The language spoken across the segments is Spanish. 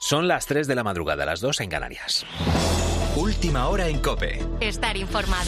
Son las 3 de la madrugada, las 2 en Canarias. Última hora en COPE. Estar informado.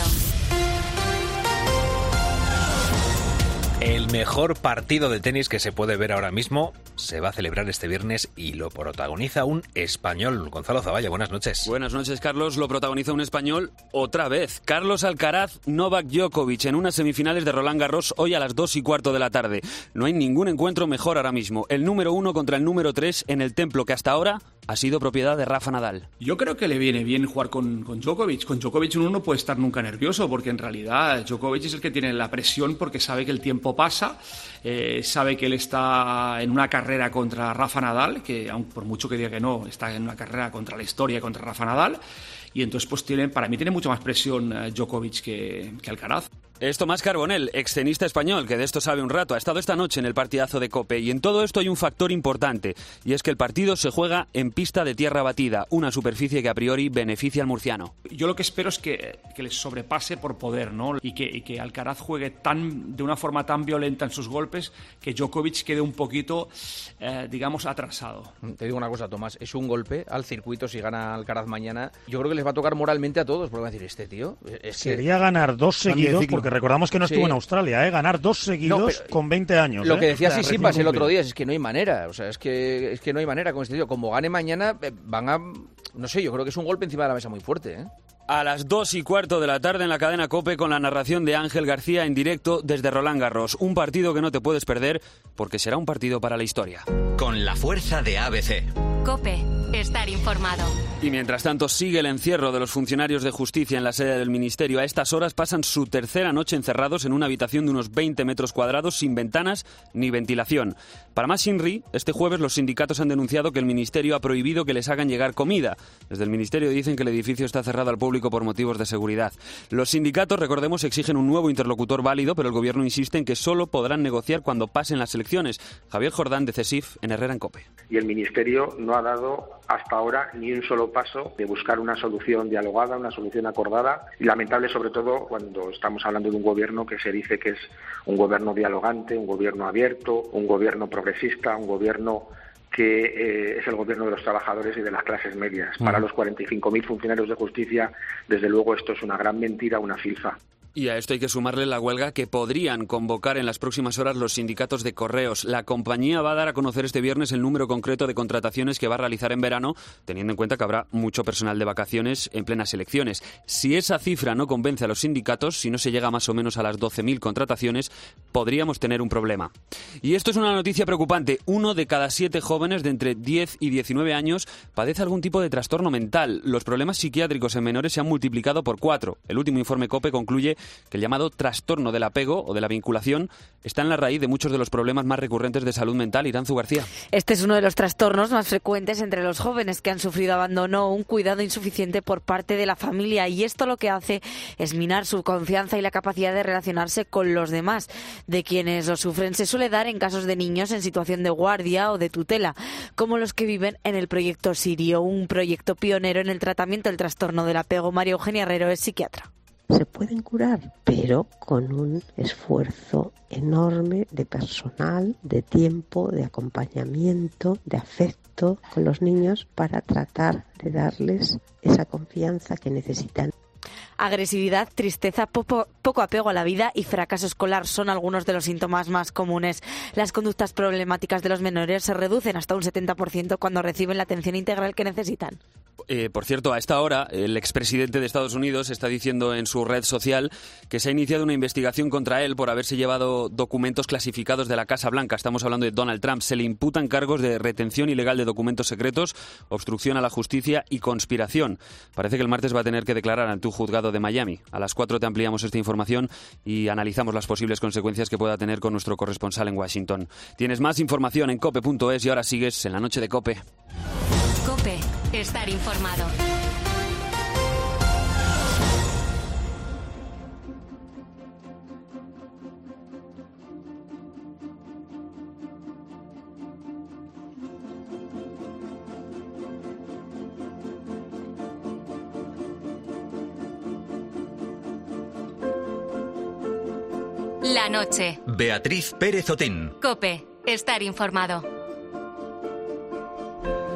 El mejor partido de tenis que se puede ver ahora mismo se va a celebrar este viernes y lo protagoniza un español. Gonzalo Zavalla, buenas noches. Buenas noches, Carlos. Lo protagoniza un español otra vez. Carlos Alcaraz, Novak Djokovic en unas semifinales de Roland Garros hoy a las 2:15 de la tarde. No hay ningún encuentro mejor ahora mismo. El número 1 contra el número 3 en el templo que hasta ahora ha sido propiedad de Rafa Nadal. Yo creo que le viene bien jugar con Djokovic. Con Djokovic uno no puede estar nunca nervioso porque en realidad Djokovic es el que tiene la presión porque sabe que el tiempo pasa, sabe que él está en una carrera contra Rafa Nadal, que aun por mucho que diga que no, está en una carrera contra la historia, contra Rafa Nadal, y entonces pues para mí tiene mucha más presión Djokovic que Alcaraz. Es Tomás Carbonell, extenista español, que de esto sabe un rato. Ha estado esta noche en el partidazo de COPE y en todo esto hay un factor importante, y es que el partido se juega en pista de tierra batida, una superficie que a priori beneficia al murciano. Yo lo que espero es que les sobrepase por poder, ¿no? Y que Alcaraz juegue de una forma tan violenta en sus golpes que Djokovic quede un poquito, digamos, atrasado. Te digo una cosa, Tomás, es un golpe al circuito si gana Alcaraz mañana. Yo creo que les va a tocar moralmente a todos, porque van a decir, este tío... Sería ganar 2 seguidos, porque recordamos que no estuvo en Australia, ganar 2 seguidos con 20 años. Lo que decía Tsitsipas el otro día es que no hay manera, o sea, es que no hay manera con este tío. Como gane mañana, van a... No sé, yo creo que es un golpe encima de la mesa muy fuerte, A las 2:15 de la tarde en la cadena COPE con la narración de Ángel García en directo desde Roland Garros. Un partido que no te puedes perder porque será un partido para la historia. Con la fuerza de ABC. COPE. Estar informado. Y mientras tanto sigue el encierro de los funcionarios de justicia en la sede del Ministerio. A estas horas pasan su tercera noche encerrados en una habitación de unos 20 metros cuadrados sin ventanas ni ventilación. Para más Inri, este jueves los sindicatos han denunciado que el Ministerio ha prohibido que les hagan llegar comida. Desde el Ministerio dicen que el edificio está cerrado al público por motivos de seguridad. Los sindicatos, recordemos, exigen un nuevo interlocutor válido, pero el Gobierno insiste en que solo podrán negociar cuando pasen las elecciones. Javier Jordán, de CESIF, en Herrera en COPE. Y el Ministerio no ha dado hasta ahora ni un solo paso de buscar una solución dialogada, una solución acordada, y lamentable sobre todo cuando estamos hablando de un gobierno que se dice que es un gobierno dialogante, un gobierno abierto, un gobierno progresista, un gobierno que es el gobierno de los trabajadores y de las clases medias. Para los 45.000 funcionarios de justicia, desde luego esto es una gran mentira, una filfa. Y a esto hay que sumarle la huelga que podrían convocar en las próximas horas los sindicatos de correos. La compañía va a dar a conocer este viernes el número concreto de contrataciones que va a realizar en verano, teniendo en cuenta que habrá mucho personal de vacaciones en plenas elecciones. Si esa cifra no convence a los sindicatos, si no se llega más o menos a las 12.000 contrataciones, podríamos tener un problema. Y esto es una noticia preocupante. 1 de cada 7 jóvenes de entre 10 y 19 años padece algún tipo de trastorno mental. Los problemas psiquiátricos en menores se han multiplicado por 4. El último informe COPE concluye que el llamado trastorno del apego o de la vinculación está en la raíz de muchos de los problemas más recurrentes de salud mental. Iranzu García. Este es uno de los trastornos más frecuentes entre los jóvenes que han sufrido abandono o un cuidado insuficiente por parte de la familia, y esto lo que hace es minar su confianza y la capacidad de relacionarse con los demás. De quienes lo sufren se suele dar en casos de niños en situación de guardia o de tutela, como los que viven en el proyecto Sirio, un proyecto pionero en el tratamiento del trastorno del apego. María Eugenia Herrero es psiquiatra. Se pueden curar, pero con un esfuerzo enorme de personal, de tiempo, de acompañamiento, de afecto con los niños para tratar de darles esa confianza que necesitan. Agresividad, tristeza, poco apego a la vida y fracaso escolar son algunos de los síntomas más comunes. Las conductas problemáticas de los menores se reducen hasta un 70% cuando reciben la atención integral que necesitan. Por cierto, a esta hora, el expresidente de Estados Unidos está diciendo en su red social que se ha iniciado una investigación contra él por haberse llevado documentos clasificados de la Casa Blanca. Estamos hablando de Donald Trump. Se le imputan cargos de retención ilegal de documentos secretos, obstrucción a la justicia y conspiración. Parece que el martes va a tener que declarar ante un juzgado de Miami. A las 4 te ampliamos esta información y analizamos las posibles consecuencias que pueda tener con nuestro corresponsal en Washington. Tienes más información en cope.es y ahora sigues en la noche de COPE. COPE. Estar informado. La noche. Beatriz Pérez Otín. COPE. Estar informado.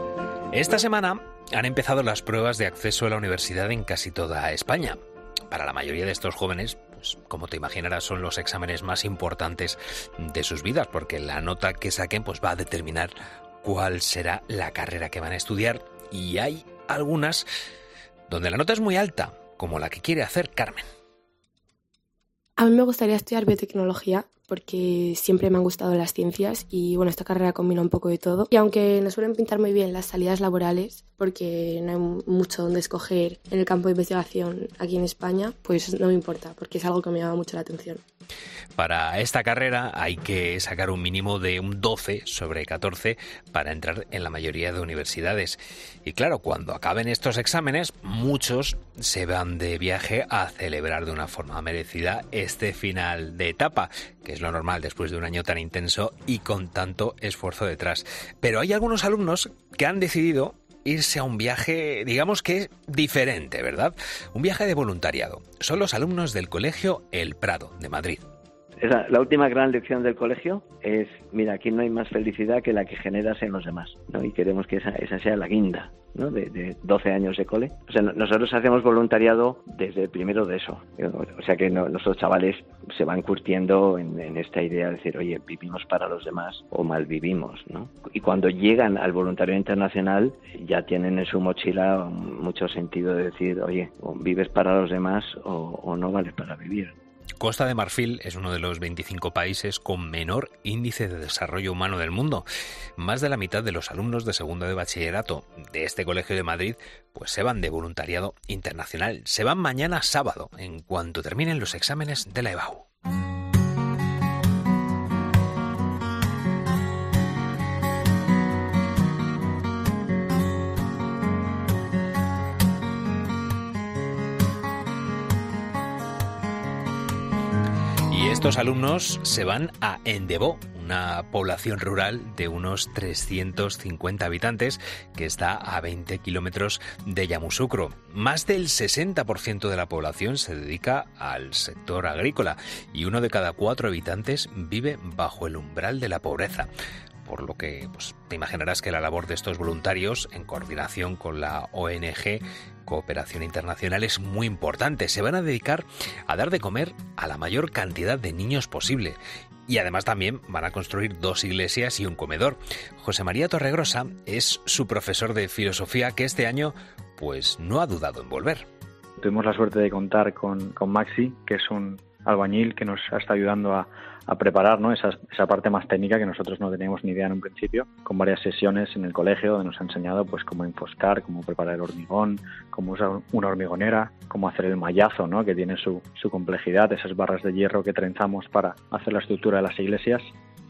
Esta semana han empezado las pruebas de acceso a la universidad en casi toda España. Para la mayoría de estos jóvenes, pues como te imaginarás, son los exámenes más importantes de sus vidas, porque la nota que saquen pues va a determinar cuál será la carrera que van a estudiar. Y hay algunas donde la nota es muy alta, como la que quiere hacer Carmen. A mí me gustaría estudiar biotecnología porque siempre me han gustado las ciencias y bueno, esta carrera combina un poco de todo. Y aunque nos suelen pintar muy bien las salidas laborales, porque no hay mucho donde escoger en el campo de investigación aquí en España, pues no me importa, porque es algo que me llama mucho la atención. Para esta carrera hay que sacar un mínimo de un 12 sobre 14 para entrar en la mayoría de universidades. Y claro, cuando acaben estos exámenes, muchos se van de viaje a celebrar de una forma merecida este final de etapa, que es lo normal después de un año tan intenso y con tanto esfuerzo detrás. Pero hay algunos alumnos que han decidido irse a un viaje, digamos que diferente, ¿verdad? Un viaje de voluntariado. Son los alumnos del colegio El Prado, de Madrid. La última gran lección del colegio es, mira, aquí no hay más felicidad que la que generas en los demás, ¿no? Y queremos que esa sea la guinda, ¿no? de 12 años de cole. O sea, nosotros hacemos voluntariado desde el primero de eso. O sea que nuestros chavales se van curtiendo en esta idea de decir, oye, vivimos para los demás o malvivimos, ¿no? Y cuando llegan al voluntariado internacional ya tienen en su mochila mucho sentido de decir, oye, o vives para los demás o no vales para vivir. Costa de Marfil es uno de los 25 países con menor índice de desarrollo humano del mundo. Más de la mitad de los alumnos de segundo de bachillerato de este colegio de Madrid pues se van de voluntariado internacional. Se van mañana sábado, en cuanto terminen los exámenes de la EBAU. Estos alumnos se van a Endebó, una población rural de unos 350 habitantes que está a 20 kilómetros de Yamoussoukro. Más del 60% de la población se dedica al sector agrícola y 1 de cada 4 habitantes vive bajo el umbral de la pobreza. Por lo que pues, te imaginarás que la labor de estos voluntarios, en coordinación con la ONG Cooperación Internacional, es muy importante. Se van a dedicar a dar de comer a la mayor cantidad de niños posible. Y además también van a construir 2 iglesias y un comedor. José María Torregrosa es su profesor de filosofía, que este año pues no ha dudado en volver. Tuvimos la suerte de contar con Maxi, que es un albañil que nos está ayudando a preparar, ¿no? esa parte más técnica que nosotros no teníamos ni idea en un principio, con varias sesiones en el colegio donde nos ha enseñado pues cómo enfoscar, cómo preparar el hormigón, cómo usar una hormigonera, cómo hacer el mallazo, ¿no? que tiene su complejidad, esas barras de hierro que trenzamos para hacer la estructura de las iglesias.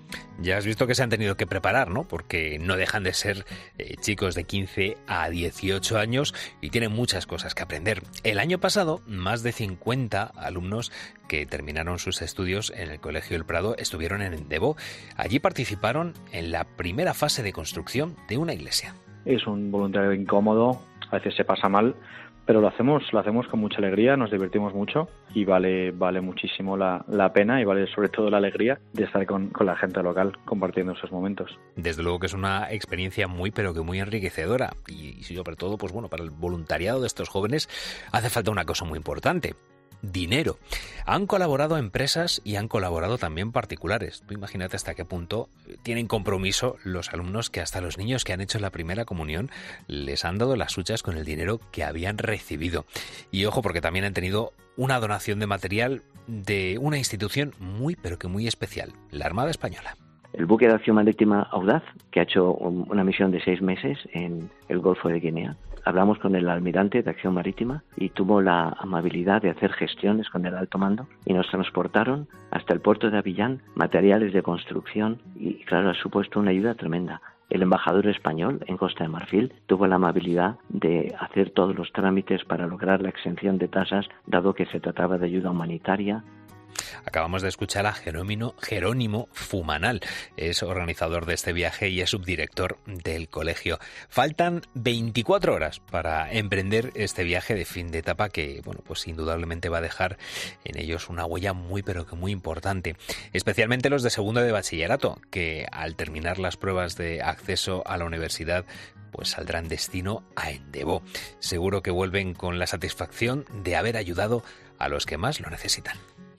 Ya has visto que se han tenido que preparar, ¿no? Porque no dejan de ser chicos de 15 a 18 años y tienen muchas cosas que aprender. El año pasado, más de 50 alumnos que terminaron sus estudios en el Colegio El Prado estuvieron en Endebó. Allí participaron en la primera fase de construcción de una iglesia. Es un voluntariado incómodo, a veces se pasa mal, pero lo hacemos con mucha alegría, nos divertimos mucho y vale muchísimo la pena y vale sobre todo la alegría de estar con la gente local compartiendo esos momentos. Desde luego que es una experiencia muy pero que muy enriquecedora y sobre todo pues bueno, para el voluntariado de estos jóvenes hace falta una cosa muy importante: dinero. Han colaborado empresas y han colaborado también particulares. Tú imagínate hasta qué punto tienen compromiso los alumnos, que hasta los niños que han hecho la primera comunión les han dado las huchas con el dinero que habían recibido. Y ojo, porque también han tenido una donación de material de una institución muy pero que muy especial, la Armada Española. El buque de acción marítima Audaz, que ha hecho una misión de 6 meses en el Golfo de Guinea. Hablamos con el almirante de acción marítima y tuvo la amabilidad de hacer gestiones con el alto mando y nos transportaron hasta el puerto de Abiyán materiales de construcción y claro, ha supuesto una ayuda tremenda. El embajador español en Costa de Marfil tuvo la amabilidad de hacer todos los trámites para lograr la exención de tasas, dado que se trataba de ayuda humanitaria. Acabamos de escuchar a Jerónimo Fumanal, es organizador de este viaje y es subdirector del colegio. Faltan 24 horas para emprender este viaje de fin de etapa que, bueno, pues indudablemente va a dejar en ellos una huella muy pero que muy importante, especialmente los de segundo de bachillerato, que al terminar las pruebas de acceso a la universidad pues saldrán destino a Endebó. Seguro que vuelven con la satisfacción de haber ayudado a los que más lo necesitan.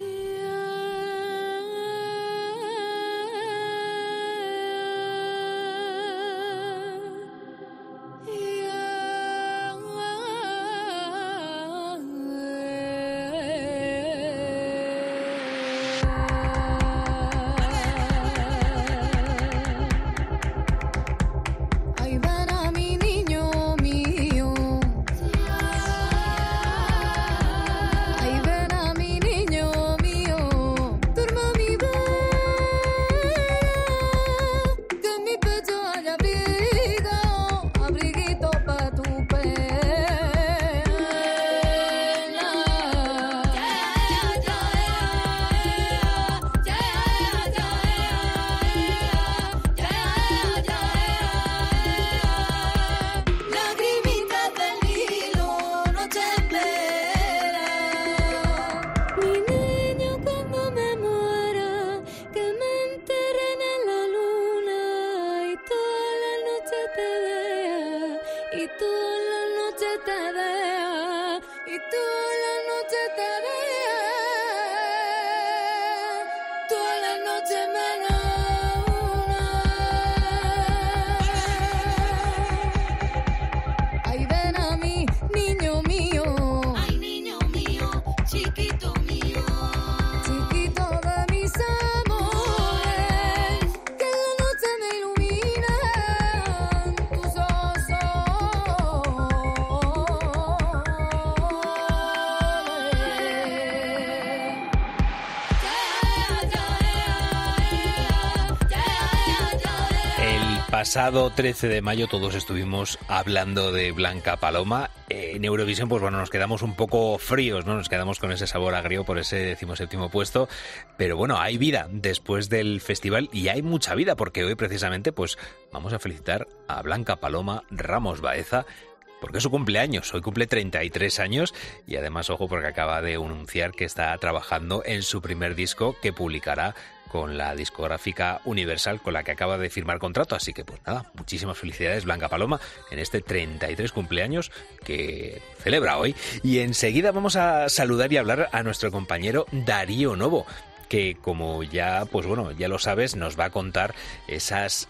Pasado 13 de mayo todos estuvimos hablando de Blanca Paloma. En Eurovisión, pues bueno, nos quedamos un poco fríos, ¿no? Nos quedamos con ese sabor agrio por ese 17º puesto. Pero bueno, hay vida después del festival y hay mucha vida porque hoy precisamente pues vamos a felicitar a Blanca Paloma Ramos Baeza porque es su cumpleaños. Hoy cumple 33 años y además, ojo, porque acaba de anunciar que está trabajando en su primer disco que publicará con la discográfica Universal, con la que acaba de firmar contrato. Así que pues nada, muchísimas felicidades Blanca Paloma en este 33 cumpleaños que celebra hoy. Y enseguida vamos a saludar y hablar a nuestro compañero Darío Novo, que como ya, pues bueno, ya lo sabes, nos va a contar esas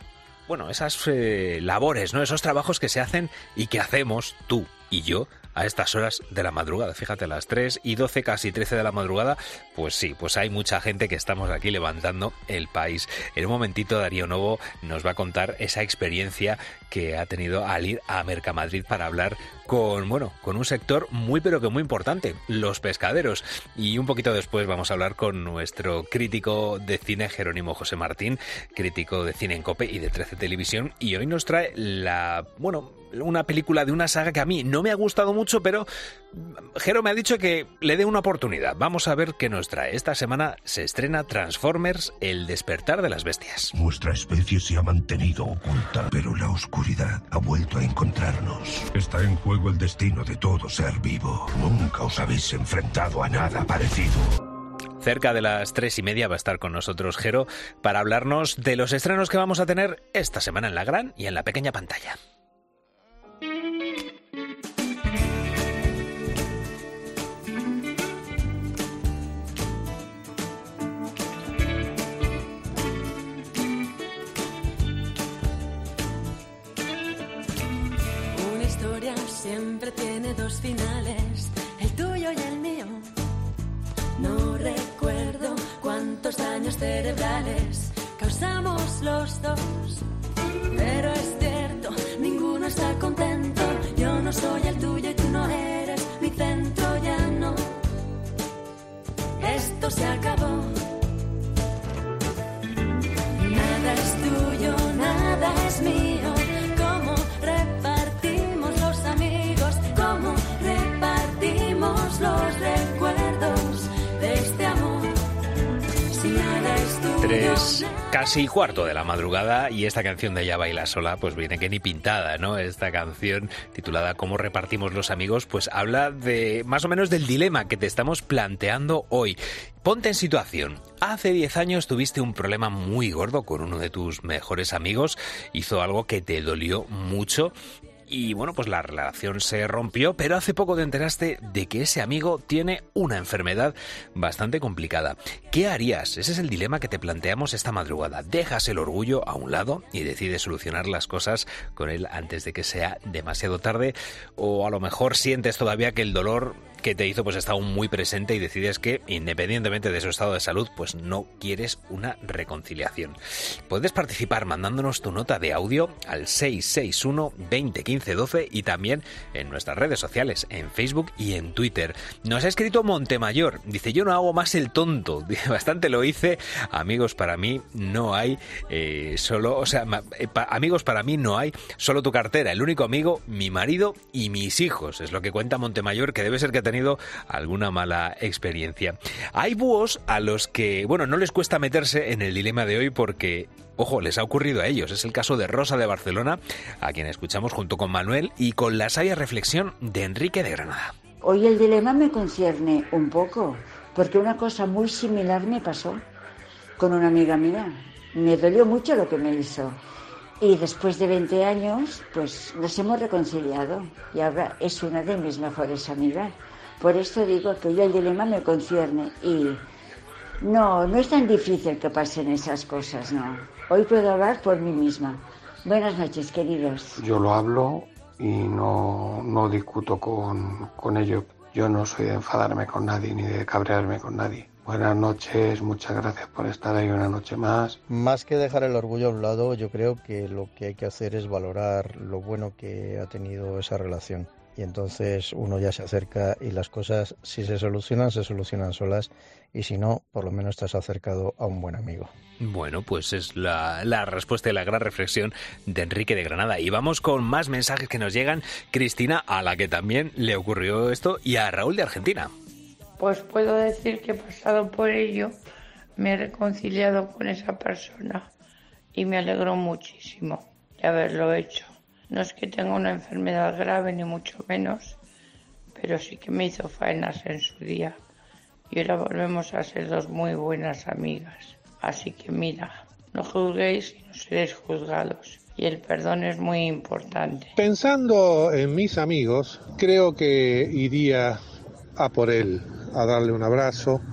labores, ¿no? Esos trabajos que se hacen y que hacemos tú y yo a estas horas de la madrugada. Fíjate, a las 3:12, casi 13 de la madrugada, pues sí, pues hay mucha gente que estamos aquí levantando el país. En un momentito Darío Novo nos va a contar esa experiencia que ha tenido al ir a Mercamadrid para hablar con un sector muy pero que muy importante, los pescaderos. Y un poquito después vamos a hablar con nuestro crítico de cine, Jerónimo José Martín, crítico de cine en COPE y de 13 Televisión, y hoy nos trae una película de una saga que a mí no me ha gustado mucho, pero Jero me ha dicho que le dé una oportunidad. Vamos a ver qué nos trae. Esta semana se estrena Transformers: El despertar de las bestias. Nuestra especie se ha mantenido oculta, pero la oscuridad ha vuelto a encontrarnos. Está en juego el destino de todo ser vivo. Nunca os habéis enfrentado a nada parecido. Cerca de las 3:30 va a estar con nosotros Jero para hablarnos de los estrenos que vamos a tener esta semana en la gran y en la pequeña pantalla. Siempre tiene dos finales, el tuyo y el mío. No recuerdo cuántos daños cerebrales causamos los dos, pero es cierto, ninguno está contento. Yo no soy el tuyo y tú no eres mi centro, ya no. Esto se acabó. Nada es tuyo, nada es mío. ¿Cómo repartimos los amigos? ¿Cómo repartimos los recuerdos de este amor? 3 casi cuarto de la madrugada y esta canción de Ella baila sola pues viene que ni pintada, ¿no? Esta canción titulada ¿Cómo repartimos los amigos? Pues habla de más o menos del dilema que te estamos planteando hoy. Ponte en situación. Hace 10 años tuviste un problema muy gordo con uno de tus mejores amigos, hizo algo que te dolió mucho. Y bueno, pues la relación se rompió, pero hace poco te enteraste de que ese amigo tiene una enfermedad bastante complicada. ¿Qué harías? Ese es el dilema que te planteamos esta madrugada. ¿Dejas el orgullo a un lado y decides solucionar las cosas con él antes de que sea demasiado tarde? ¿O a lo mejor sientes todavía que el dolor que te hizo pues está aún muy presente y decides que, independientemente de su estado de salud, pues no quieres una reconciliación? Puedes participar mandándonos tu nota de audio al 661 20 15 12 y también en nuestras redes sociales, en Facebook y en Twitter. Nos ha escrito Montemayor, dice: yo no hago más el tonto, bastante lo hice, amigos para mí no hay, amigos para mí no hay, solo tu cartera, el único amigo, mi marido y mis hijos, es lo que cuenta Montemayor, que debe ser que ha tenido alguna mala experiencia. Hay búhos a los que, bueno, no les cuesta meterse en el dilema de hoy porque, ojo, les ha ocurrido a ellos. Es el caso de Rosa de Barcelona, a quien escuchamos junto con Manuel y con la sabia reflexión de Enrique de Granada. Hoy el dilema me concierne un poco, porque una cosa muy similar me pasó con una amiga mía. Me dolió mucho lo que me hizo. Y después de 20 años, pues nos hemos reconciliado y ahora es una de mis mejores amigas. Por esto digo que yo el dilema me concierne y no es tan difícil que pasen esas cosas, no. Hoy puedo hablar por mí misma. Buenas noches, queridos. Yo lo hablo y no discuto con ello. Yo no soy de enfadarme con nadie ni de cabrearme con nadie. Buenas noches, muchas gracias por estar ahí una noche más. Más que dejar el orgullo a un lado, yo creo que lo que hay que hacer es valorar lo bueno que ha tenido esa relación. Y entonces uno ya se acerca y las cosas, si se solucionan solas, y si no, por lo menos te has acercado a un buen amigo. Bueno, pues es la respuesta y la gran reflexión de Enrique de Granada. Y vamos con más mensajes que nos llegan. Cristina, a la que también le ocurrió esto, y a Raúl de Argentina. Pues puedo decir que he pasado por ello, me he reconciliado con esa persona y me alegro muchísimo de haberlo hecho. No es que tenga una enfermedad grave ni mucho menos, pero sí que me hizo faenas en su día y ahora volvemos a ser dos muy buenas amigas. Así que mira, no juzguéis y no seréis juzgados. Y el perdón es muy importante. Pensando en mis amigos, creo que iría a por él, a darle un abrazo,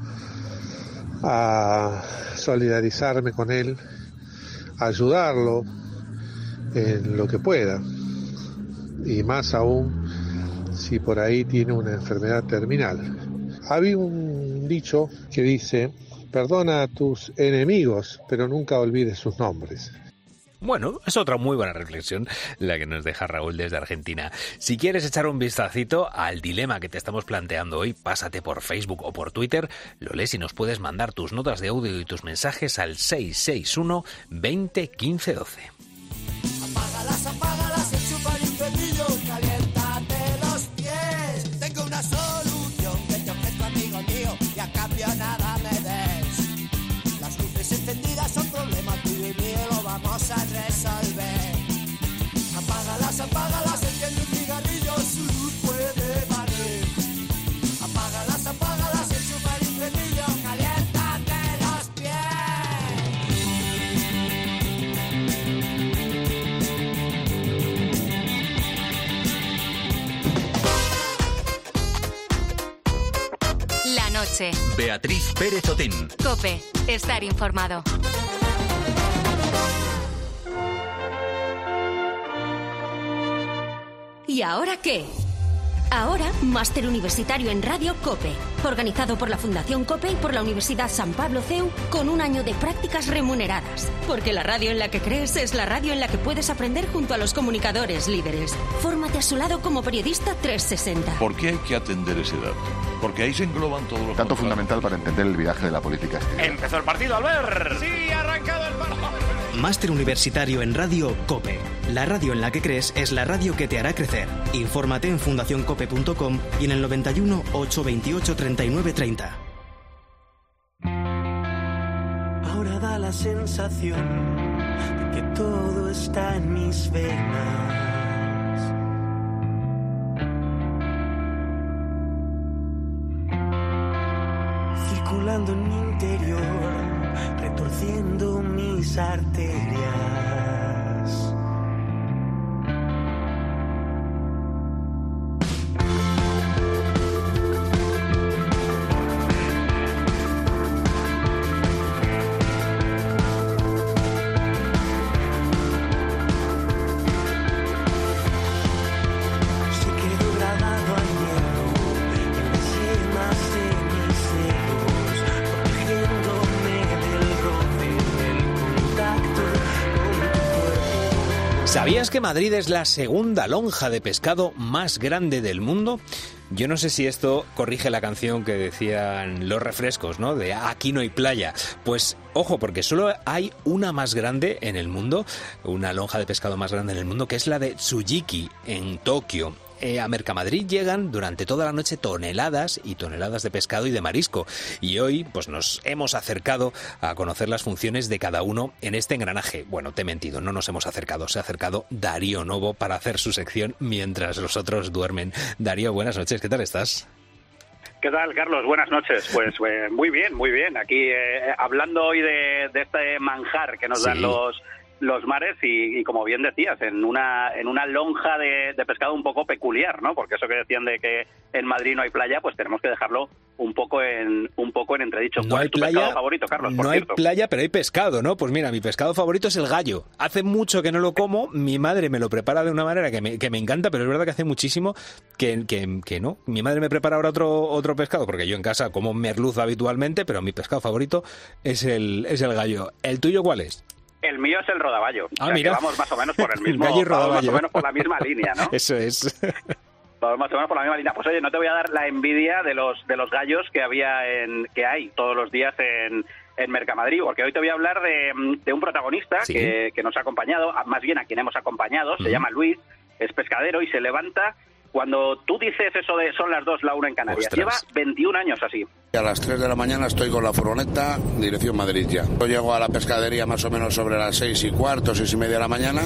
a solidarizarme con él, a ayudarlo en lo que pueda, y más aún si por ahí tiene una enfermedad terminal. Había un dicho que dice: perdona a tus enemigos, pero nunca olvides sus nombres. Bueno, es otra muy buena reflexión la que nos deja Raúl desde Argentina. Si quieres echar un vistacito al dilema que te estamos planteando hoy, pásate por Facebook o por Twitter, lo lees y nos puedes mandar tus notas de audio y tus mensajes al 661 20 15 12. Apágalas, enchufa el incendio, caliéntate los pies. Tengo una solución que te ofrezco, amigo mío, y a cambio nada me des. Las luces encendidas son problema tuyo y mío, lo vamos a resolver. Apágalas, enciende un cigarrillo, su luz puede valer. Apágalas, enchufa el incendio, caliéntate los pies. La noche. Beatriz Pérez Otín. COPE. Estar informado. ¿Y ahora qué? Ahora, máster universitario en Radio COPE, organizado por la Fundación COPE y por la Universidad San Pablo CEU, con un año de prácticas remuneradas. Porque la radio en la que crees es la radio en la que puedes aprender junto a los comunicadores líderes. Fórmate a su lado como periodista 360. ¿Por qué hay que atender ese dato? Porque ahí se engloban todos los... Dato fundamental para entender el viraje de la política exterior. ¡Empezó el partido, Albert! ¡Sí, ha arrancado el partido! Máster universitario en Radio COPE. La radio en la que crees es la radio que te hará crecer. Infórmate en fundacioncope.com y en el 91 828 39 30. Ahora da la la sensación de que todo está en mis venas. Circulando en mi interior, retorciendo mis arterias. ¿Sabías que Madrid es la segunda lonja de pescado más grande del mundo? Yo no sé si esto corrige la canción que decían los refrescos, ¿no? De aquí no hay playa. Pues ojo, porque solo hay una más grande en el mundo, una lonja de pescado más grande en el mundo, que es la de Tsujiki, en Tokio. A Mercamadrid llegan durante toda la noche toneladas y toneladas de pescado y de marisco. Y hoy pues nos hemos acercado a conocer las funciones de cada uno en este engranaje. Bueno, te he mentido, no nos hemos acercado. Se ha acercado Darío Novo para hacer su sección mientras los otros duermen. Darío, buenas noches, ¿qué tal estás? ¿Qué tal, Carlos? Buenas noches. Pues muy bien, muy bien. Aquí hablando hoy de este manjar que nos dan los mares y como bien decías, en una lonja de pescado un poco peculiar, ¿no? Porque eso que decían de que en Madrid no hay playa, pues tenemos que dejarlo un poco en entredicho. ¿Cuál es tu pescado favorito, Carlos? No hay playa, pero hay pescado, ¿no? Pues mira, mi pescado favorito es el gallo. Hace mucho que no lo como, mi madre me lo prepara de una manera que me encanta, pero es verdad que hace muchísimo que no. Mi madre me prepara ahora otro pescado, porque yo en casa como merluza habitualmente, pero mi pescado favorito es el gallo. ¿El tuyo cuál es? El mío es el rodaballo. Mira. Que vamos más o menos por el mismo, gallo y rodaballo. Vamos más o menos por la misma línea, ¿no? Eso es. Vamos más o menos por la misma línea. Pues oye, no te voy a dar la envidia de los gallos que hay todos los días en Mercamadrid, porque hoy te voy a hablar de un protagonista que nos ha acompañado, más bien a quien hemos acompañado, se llama Luis, es pescadero y se levanta cuando tú dices eso de son las 2, la 1 en Canarias. ¡Ostras! Lleva 21 años así. A las 3 de la mañana estoy con la furgoneta, dirección Madrid ya. Yo llego a la pescadería más o menos sobre las 6:15, 6:30 de la mañana.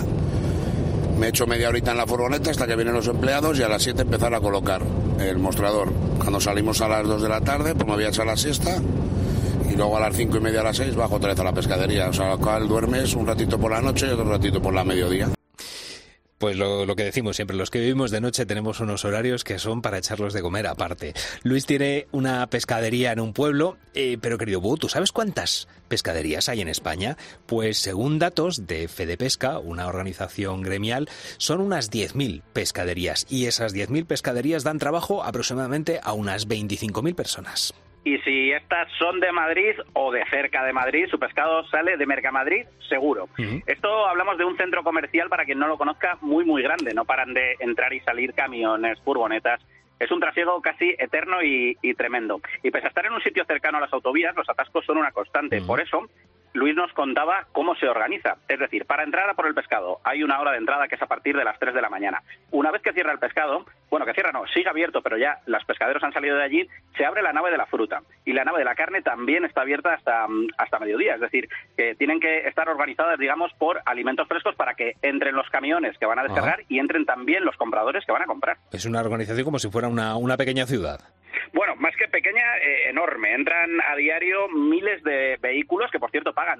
Me echo media horita en la furgoneta hasta que vienen los empleados y a las 7 empezar a colocar el mostrador. Cuando salimos a las 2 de la tarde, pues me voy a echar la siesta y luego a las 5:30, a las 6 bajo otra vez a la pescadería. O sea, al cual duermes un ratito por la noche y otro ratito por la mediodía. Pues lo que decimos siempre, los que vivimos de noche tenemos unos horarios que son para echarlos de comer aparte. Luis tiene una pescadería en un pueblo, pero querido Bú, ¿tú sabes cuántas pescaderías hay en España? Pues según datos de Fedepesca, una organización gremial, son unas 10.000 pescaderías y esas 10.000 pescaderías dan trabajo aproximadamente a unas 25.000 personas. Y si estas son de Madrid o de cerca de Madrid, su pescado sale de Mercamadrid seguro. Esto hablamos de un centro comercial, para quien no lo conozca, muy muy grande. No paran de entrar y salir camiones, furgonetas. Es un trasiego casi eterno y tremendo. Y pese a estar en un sitio cercano a las autovías, los atascos son una constante. Por eso, Luis nos contaba cómo se organiza. Es decir, para entrar a por el pescado hay una hora de entrada que es a partir de las 3 de la mañana. Una vez que cierra el pescado, bueno, que cierra no, sigue abierto, pero ya los pescaderos han salido de allí, se abre la nave de la fruta. Y la nave de la carne también está abierta hasta mediodía. Es decir, que tienen que estar organizadas, digamos, por alimentos frescos para que entren los camiones que van a descargar y entren también los compradores que van a comprar. Es una organización como si fuera una pequeña ciudad. Bueno, más que pequeña, enorme. Entran a diario miles de vehículos que, por cierto, pagan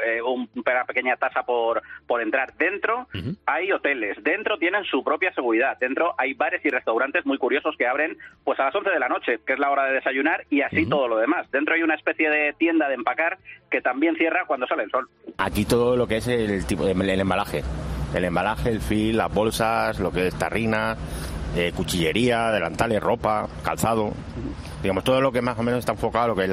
una pequeña tasa por entrar. Dentro hay hoteles, dentro tienen su propia seguridad, dentro hay bares y restaurantes muy curiosos que abren pues a las 11 de la noche, que es la hora de desayunar, y así todo lo demás. Dentro hay una especie de tienda de empacar que también cierra cuando sale el sol. Aquí todo lo que es el tipo de el embalaje, el fil, las bolsas, lo que es tarrina, cuchillería, delantales, ropa, calzado, digamos todo lo que más o menos está enfocado a lo que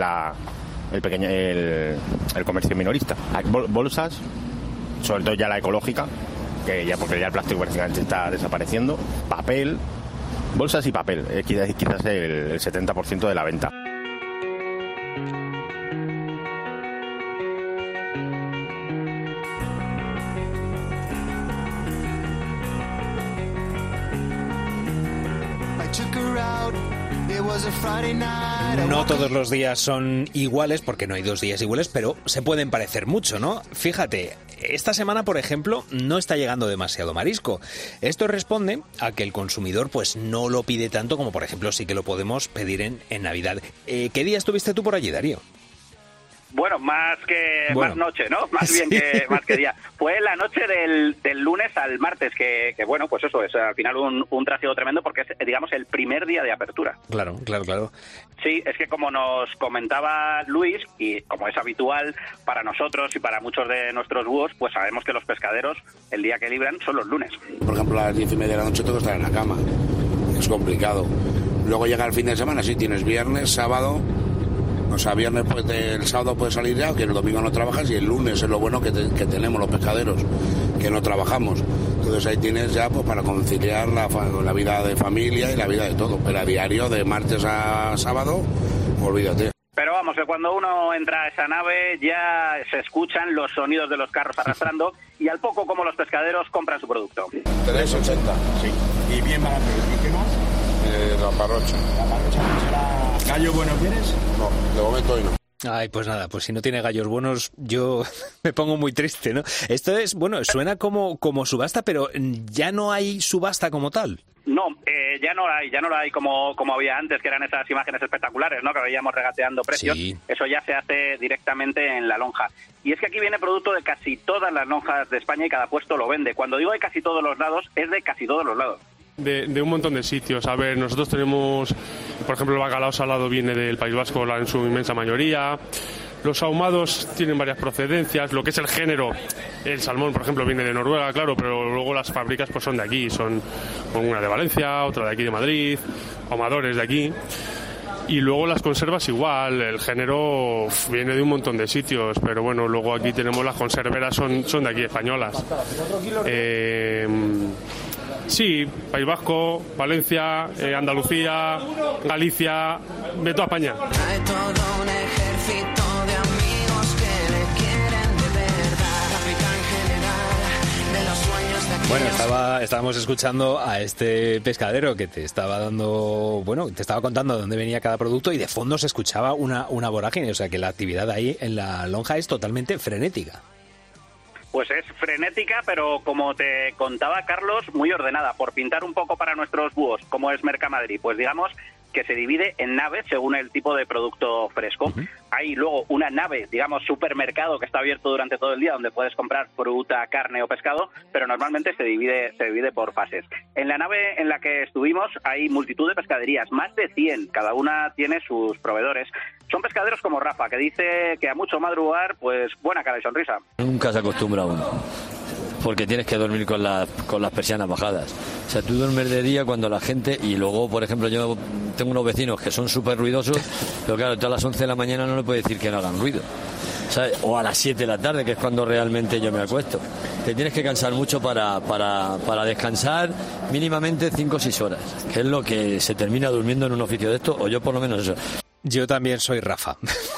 es el comercio minorista. Hay bolsas, sobre todo ya la ecológica, porque ya el plástico prácticamente está desapareciendo, papel, bolsas y papel, quizás el 70% de la venta. No todos los días son iguales, porque no hay 2 días iguales, pero se pueden parecer mucho, ¿no? Fíjate, esta semana, por ejemplo, no está llegando demasiado marisco. Esto responde a que el consumidor pues no lo pide tanto como, por ejemplo, sí que lo podemos pedir en Navidad. ¿Qué día estuviste tú por allí, Darío? Bueno, más noche, ¿no? Más bien que más que día. Fue la noche del lunes al martes, que bueno, pues eso es al final un tráfico tremendo porque es, digamos, el primer día de apertura. Claro. Sí, es que como nos comentaba Luis, y como es habitual para nosotros y para muchos de nuestros búhos, pues sabemos que los pescaderos el día que libran son los lunes. Por ejemplo, a las 10:30 de la noche tengo que estar en la cama. Es complicado. Luego llega el fin de semana, sí, tienes viernes, sábado. O sea, viernes, pues el sábado puedes salir ya, que el domingo no trabajas, y el lunes es lo bueno que tenemos los pescaderos, que no trabajamos. Entonces ahí tienes ya pues para conciliar la vida de familia y la vida de todo. Pero a diario, de martes a sábado, olvídate. Pero vamos, que cuando uno entra a esa nave ya se escuchan los sonidos de los carros arrastrando y al poco como los pescaderos compran su producto. 3,80. Sí. ¿Y bien barato? ¿Y qué más? La parrocha. ¿La parrocha será gallo bueno quieres? No, de momento hoy no. Ay, pues nada, pues si no tiene gallos buenos, yo me pongo muy triste, ¿no? Esto es, bueno, suena como subasta, pero ya no hay subasta como tal. No, ya no la hay como había antes, que eran esas imágenes espectaculares, ¿no? Que veíamos regateando precios. Sí. Eso ya se hace directamente en la lonja. Y es que aquí viene producto de casi todas las lonjas de España y cada puesto lo vende. Cuando digo de casi todos los lados, es de casi todos los lados. De un montón de sitios. A ver, nosotros tenemos, por ejemplo, el bacalao salado viene del País Vasco en su inmensa mayoría. Los ahumados tienen varias procedencias. Lo que es el género, el salmón, por ejemplo, viene de Noruega, claro, pero luego las fábricas pues son de aquí. Son una de Valencia, otra de aquí de Madrid, ahumadores de aquí. Y luego las conservas igual, el género viene de un montón de sitios, pero bueno, luego aquí tenemos las conserveras, son de aquí, españolas. Sí, País Vasco, Valencia, Andalucía, Galicia, de toda España. Hay todo un ejército de amigos que le quieren de verdad. Capitán general de los sueños de aquellos. Bueno, estábamos escuchando a este pescadero que te estaba contando de dónde venía cada producto y de fondo se escuchaba una vorágine, o sea que la actividad ahí en la lonja es totalmente frenética. Pues es frenética, pero como te contaba Carlos, muy ordenada. Por pintar un poco para nuestros búhos, como es Mercamadrid, pues digamos que se divide en naves según el tipo de producto fresco. Uh-huh. Hay luego una nave, digamos, supermercado que está abierto durante todo el día, donde puedes comprar fruta, carne o pescado, pero normalmente se divide por fases. En la nave en la que estuvimos hay multitud de pescaderías, más de 100, cada una tiene sus proveedores. Son pescaderos como Rafa, que dice que a mucho madrugar, pues buena cara y sonrisa. Nunca se acostumbra uno, porque tienes que dormir con las persianas bajadas. O sea, tú duermes de día cuando la gente... Y luego, por ejemplo, yo tengo unos vecinos que son súper ruidosos, pero claro, tú a las 11 de la mañana no le puedes decir que no hagan ruido, ¿sabes? O a las 7 de la tarde, que es cuando realmente yo me acuesto. Te tienes que cansar mucho para descansar mínimamente 5 o 6 horas, que es lo que se termina durmiendo en un oficio de esto, o yo por lo menos eso. Yo también soy Rafa.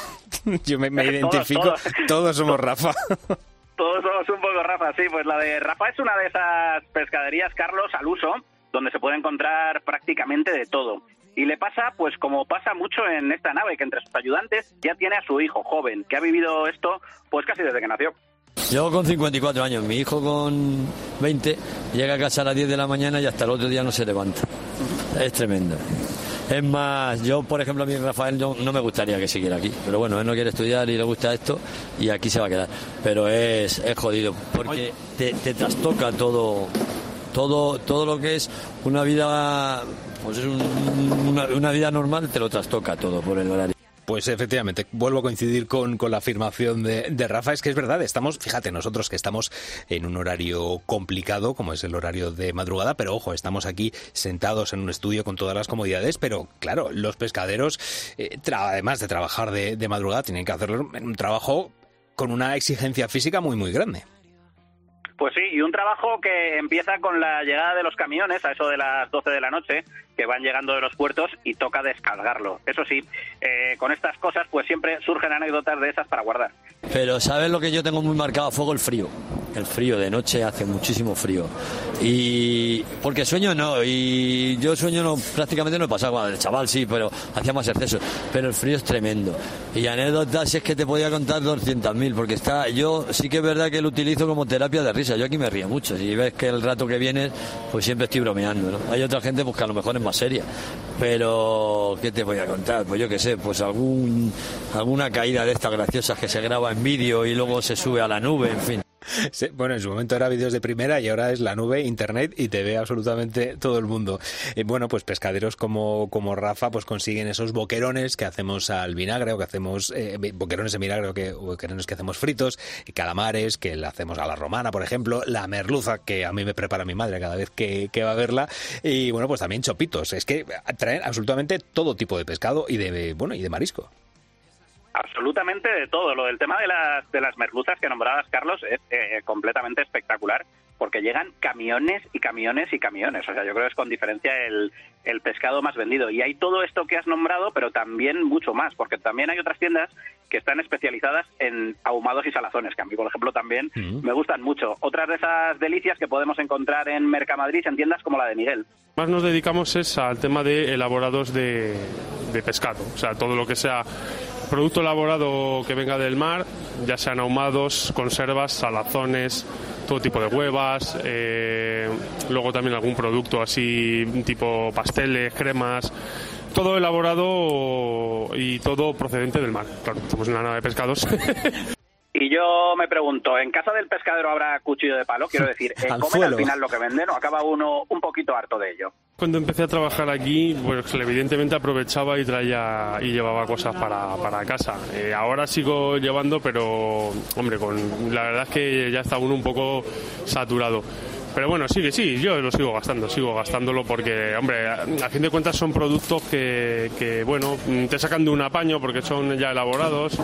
Yo me identifico, todos somos Rafa. Todos somos un poco Rafa, sí. Pues la de Rafa es una de esas pescaderías, Carlos, al uso, donde se puede encontrar prácticamente de todo. Y le pasa, pues como pasa mucho en esta nave, que entre sus ayudantes ya tiene a su hijo joven, que ha vivido esto pues casi desde que nació. Yo con 54 años, mi hijo con 20, llega a casa a las 10 de la mañana y hasta el otro día no se levanta. Es tremendo. Es más, yo por ejemplo a mí Rafael no me gustaría que siguiera aquí, pero bueno, él no quiere estudiar y le gusta esto y aquí se va a quedar, pero es jodido porque te trastoca todo lo que es una vida, pues es una vida normal, te lo trastoca todo por el horario. Pues efectivamente, vuelvo a coincidir con la afirmación de Rafa, es que es verdad, fíjate, nosotros que estamos en un horario complicado, como es el horario de madrugada, pero ojo, estamos aquí sentados en un estudio con todas las comodidades, pero claro, los pescaderos, además de trabajar de madrugada, tienen que hacerlo en un trabajo con una exigencia física muy, muy grande. Pues sí, y un trabajo que empieza con la llegada de los camiones a eso de las 12 de la noche, que van llegando de los puertos y toca descargarlo. Eso sí, con estas cosas pues siempre surgen anécdotas de esas para guardar. Pero ¿sabes lo que yo tengo muy marcado a fuego? El frío. El frío de noche hace muchísimo frío. Y porque sueño no, y yo sueño no, prácticamente no he pasado, bueno, el chaval sí, pero hacía más exceso. Pero el frío es tremendo. Y anécdotas es que te podía contar 200.000, porque yo sí que es verdad que lo utilizo como terapia de risa. Yo aquí me río mucho. Si ves que el rato que vienes, pues siempre estoy bromeando, ¿no? Hay otra gente pues que a lo mejor es más seria. Pero, ¿qué te voy a contar? Pues yo qué sé, pues alguna caída de estas graciosas que se graba en vídeo y luego se sube a la nube, en fin. Sí, bueno, en su momento era vídeos de primera y ahora es la nube, internet y te ve absolutamente todo el mundo. Bueno, pues pescaderos como Rafa pues consiguen esos boquerones que hacemos al vinagre o que hacemos boquerones en vinagre o boquerones que hacemos fritos, y calamares que le hacemos a la romana, por ejemplo, la merluza que a mí me prepara mi madre cada vez que va a verla, y bueno, pues también chopitos. Es que traen absolutamente todo tipo de pescado y de marisco. Absolutamente de todo. Lo del tema de las merluzas que nombrabas, Carlos, es completamente espectacular, porque llegan camiones y camiones y camiones. O sea, yo creo que es con diferencia el pescado más vendido. Y hay todo esto que has nombrado, pero también mucho más, porque también hay otras tiendas que están especializadas en ahumados y salazones, que a mí, por ejemplo, también me gustan mucho. Otras de esas delicias que podemos encontrar en Mercamadrid, en tiendas como la de Miguel. Más nos dedicamos es al tema de elaborados de pescado, o sea, todo lo que sea producto elaborado que venga del mar, ya sean ahumados, conservas, salazones, todo tipo de huevas, luego también algún producto así tipo pasteles, cremas, todo elaborado y todo procedente del mar. Claro, estamos en una nave de pescados. Y yo me pregunto, ¿en casa del pescadero habrá cuchillo de palo? Quiero decir, ¿comen al final lo que venden o acaba uno un poquito harto de ello? Cuando empecé a trabajar aquí, pues evidentemente aprovechaba y traía y llevaba cosas para casa. Ahora sigo llevando, pero hombre, la verdad es que ya está uno un poco saturado. Pero bueno, sí, yo lo sigo gastándolo porque, hombre, a fin de cuentas son productos que bueno, te sacan de un apaño porque son ya elaborados.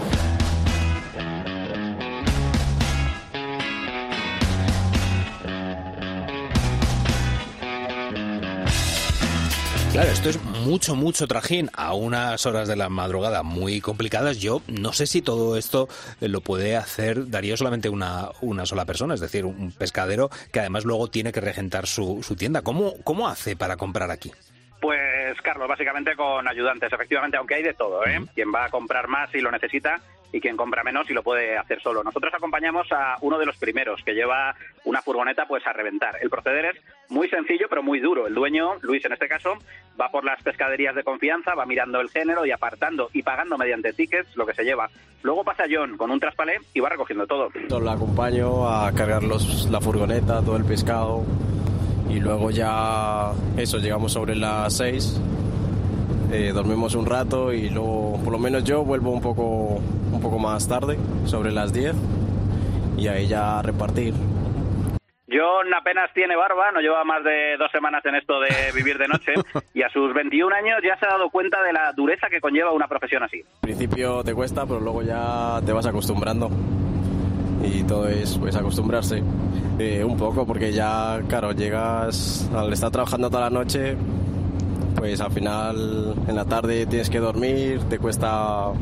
Claro, esto es mucho trajín a unas horas de la madrugada muy complicadas. Yo no sé si todo esto lo puede hacer, Darío, solamente una sola persona, es decir, un pescadero que además luego tiene que regentar su tienda. ¿Cómo hace para comprar aquí? Pues, Carlos, básicamente con ayudantes, efectivamente, aunque hay de todo, ¿eh? Quien va a comprar más si lo necesita y quien compra menos si lo puede hacer solo. Nosotros acompañamos a uno de los primeros que lleva una furgoneta pues a reventar. El proceder es muy sencillo pero muy duro. El dueño, Luis en este caso, va por las pescaderías de confianza, va mirando el género y apartando y pagando mediante tickets lo que se lleva. Luego pasa John con un traspalé y va recogiendo todo. Lo acompaño a cargar la furgoneta, todo el pescado, y luego ya llegamos sobre las 6, dormimos un rato y luego por lo menos yo vuelvo un poco más tarde, sobre las 10, y ahí ya a repartir. John apenas tiene barba, no lleva más de 2 semanas en esto de vivir de noche y a sus 21 años ya se ha dado cuenta de la dureza que conlleva una profesión así. Al principio te cuesta, pero luego ya te vas acostumbrando y todo es pues acostumbrarse un poco, porque ya, claro, llegas, al estar trabajando toda la noche, pues al final en la tarde tienes que dormir, te cuesta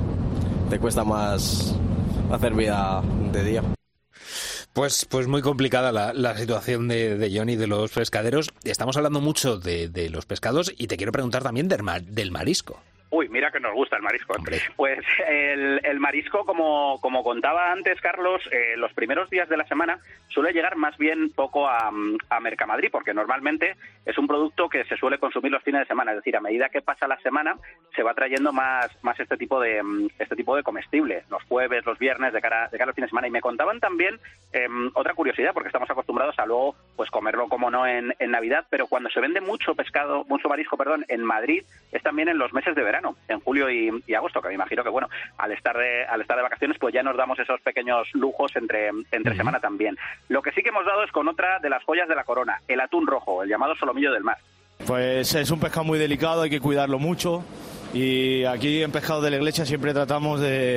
más hacer vida de día. Pues muy complicada la situación de John y de los pescaderos. Estamos hablando mucho de los pescados y te quiero preguntar también del marisco. Uy, mira que nos gusta el marisco. Pues el marisco, como contaba antes Carlos, los primeros días de la semana suele llegar más bien poco a Mercamadrid, porque normalmente es un producto que se suele consumir los fines de semana. Es decir, a medida que pasa la semana se va trayendo más este tipo de comestible, los jueves, los viernes, de cara al fin de semana. Y me contaban también otra curiosidad, porque estamos acostumbrados a luego pues comerlo, como no, en Navidad, pero cuando se vende mucho marisco en Madrid, es también en los meses de verano, en julio y agosto, que me imagino que, bueno, al estar de vacaciones, pues ya nos damos esos pequeños lujos entre semana también. Lo que sí que hemos dado es con otra de las joyas de la corona, el atún rojo, el llamado solomillo del mar. Pues es un pescado muy delicado, hay que cuidarlo mucho, y aquí en Pescado de la Iglesia siempre tratamos de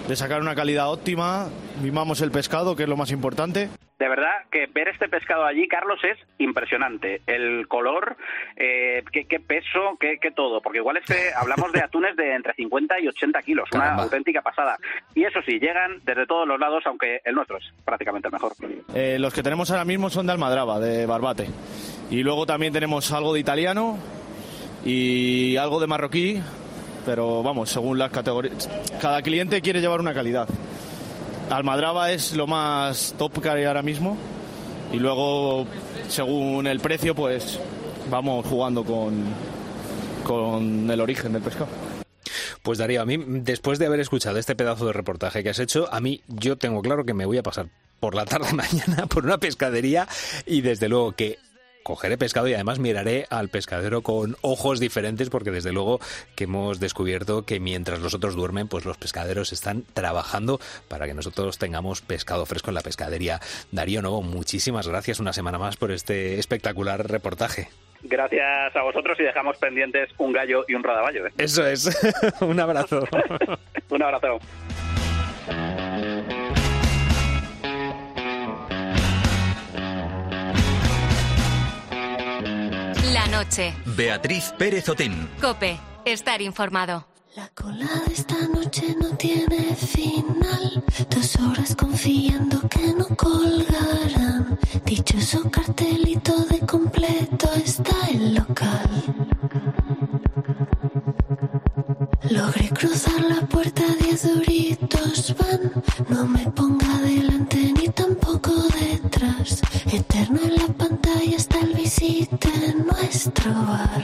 de sacar una calidad óptima, mimamos el pescado, que es lo más importante. De verdad que ver este pescado allí, Carlos, es impresionante. El color, qué peso, qué todo. Porque igual hablamos de atunes de entre 50 y 80 kilos. Caramba. Una auténtica pasada. Y eso sí, llegan desde todos los lados, aunque el nuestro es prácticamente el mejor. Los que tenemos ahora mismo son de Almadraba, de Barbate. Y luego también tenemos algo de italiano y algo de marroquí. Pero vamos, según las categorías. Cada cliente quiere llevar una calidad. Almadraba es lo más top que hay ahora mismo y luego, según el precio, pues vamos jugando con el origen del pescado. Pues Darío, a mí, después de haber escuchado este pedazo de reportaje que has hecho, yo tengo claro que me voy a pasar por la tarde mañana por una pescadería y desde luego que cogeré pescado y además miraré al pescadero con ojos diferentes porque desde luego que hemos descubierto que mientras los otros duermen, pues los pescaderos están trabajando para que nosotros tengamos pescado fresco en la pescadería. Darío Novo, muchísimas gracias una semana más por este espectacular reportaje. Gracias a vosotros y dejamos pendientes un gallo y un rodaballo. Eso es. Un abrazo. Un abrazo. La noche. Beatriz Pérez Otín. COPE. Estar informado. La cola de esta noche no tiene final. 2 horas confiando que no colgarán. Dichoso cartelito de completo está el local. Logré cruzar la puerta, 10 duritos van. No me ponga delante ni tampoco detrás. Eterno en la pantalla está el visite en nuestro bar.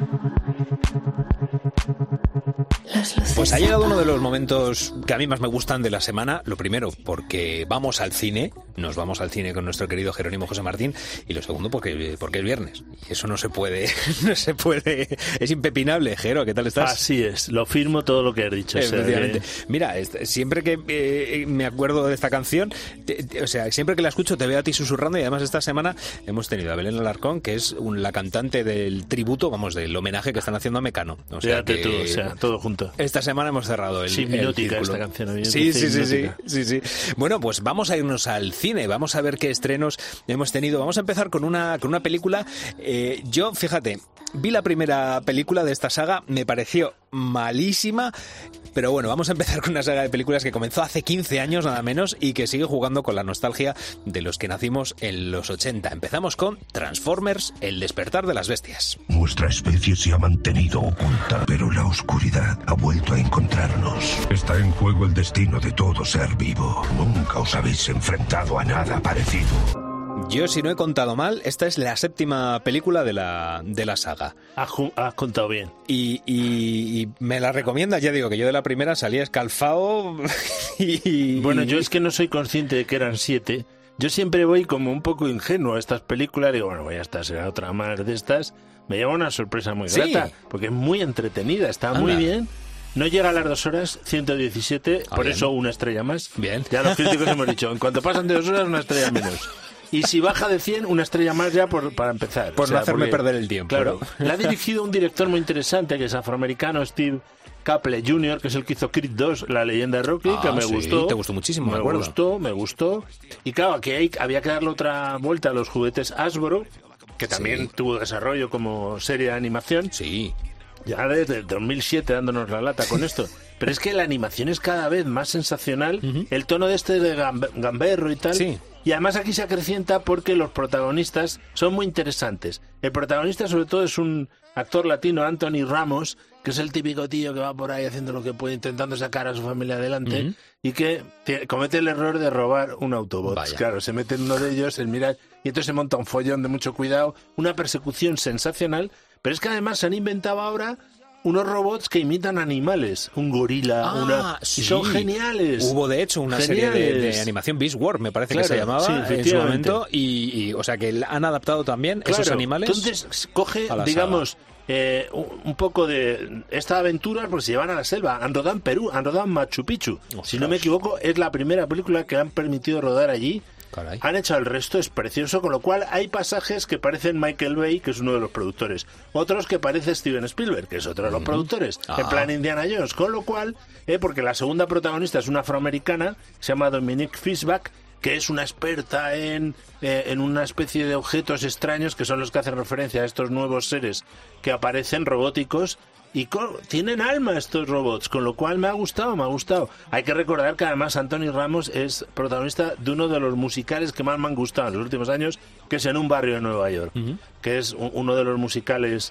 Pues ha llegado uno de los momentos que a mí más me gustan de la semana. Lo primero, porque vamos al cine, nos vamos al cine con nuestro querido Jerónimo José Martín. Y lo segundo, porque es viernes. Y eso no se puede, es impepinable. Jero, ¿qué tal estás? Así es, lo firmo todo lo que has dicho. Efectivamente. Mira, siempre que me acuerdo de esta canción, siempre que la escucho te veo a ti susurrando y además esta semana hemos tenido a Belén Alarcón, que es la cantante del tributo, del homenaje que están haciendo a Mecano. Fíjate tú, todo junto. Esta semana hemos cerrado el Simbiótica esta canción. Sí. Bueno, pues vamos a irnos al cine, vamos a ver qué estrenos hemos tenido. Vamos a empezar con una película. Yo, fíjate, vi la primera película de esta saga, me pareció malísima, pero bueno, vamos a empezar con una saga de películas que comenzó hace 15 años nada menos y que sigue jugando con la nostalgia de los que nacimos en los 80. Empezamos con Transformers, el despertar de las bestias. Nuestra especie se ha mantenido oculta, pero la oscuridad ha vuelto a encontrarnos. Está en juego el destino de todo ser vivo. Nunca os habéis enfrentado a nada parecido. Yo, si no he contado mal, esta es la 7ª película de la saga. Has contado bien. Y me la recomiendas, ya digo que yo de la primera salí escalfado Bueno, yo es que no soy consciente de que eran 7. Yo siempre voy como un poco ingenuo a estas películas. Digo, bueno, ya está, será otra más de estas. Me lleva una sorpresa muy grata, porque es muy entretenida, está muy bien. No llega a las 2 horas, 117, por eso una estrella más. Bien. Ya los críticos hemos dicho, en cuanto pasan de 2 horas, una estrella menos. Y si baja de 100, una estrella más ya para empezar. Por no hacerme perder el tiempo. Claro. La ha dirigido un director muy interesante, que es afroamericano, Steve Caple Jr., que es el que hizo Creed 2, La leyenda de Rocky, que me gustó. Te gustó muchísimo, me gustó. Y claro, que había que darle otra vuelta a los juguetes Hasbro, que también tuvo desarrollo como serie de animación. Sí. Ya desde el 2007 dándonos la lata con esto. Pero es que la animación es cada vez más sensacional. El tono de gamberro y tal. Sí. Y además aquí se acrecienta porque los protagonistas son muy interesantes. El protagonista sobre todo es un actor latino, Anthony Ramos, que es el típico tío que va por ahí haciendo lo que puede, intentando sacar a su familia adelante, y que comete el error de robar un Autobot. Vaya. Claro, se mete en uno de ellos, y entonces se monta un follón de mucho cuidado, una persecución sensacional, pero es que además se han inventado ahora unos robots que imitan animales, un gorila, y son geniales. Hubo de hecho una serie de animación Beast Wars, me parece que se llamaba en su momento, y o sea que han adaptado también esos animales. Entonces coge, digamos, un poco de esta aventura, pues se llevan a la selva. Han rodado en Perú, han rodado en Machu Picchu. Si no me equivoco, es la primera película que han permitido rodar allí. Caray. Han hecho el resto, es precioso, con lo cual hay pasajes que parecen Michael Bay, que es uno de los productores, otros que parece Steven Spielberg, que es otro de los productores, en plan Indiana Jones, con lo cual, porque la segunda protagonista es una afroamericana, se llama Dominique Fishback, que es una experta en una especie de objetos extraños que son los que hacen referencia a estos nuevos seres que aparecen robóticos y tienen alma estos robots, con lo cual me ha gustado. Hay que recordar que además Anthony Ramos es protagonista de uno de los musicales que más me han gustado en los últimos años, que es En un barrio de Nueva York, que es uno de los musicales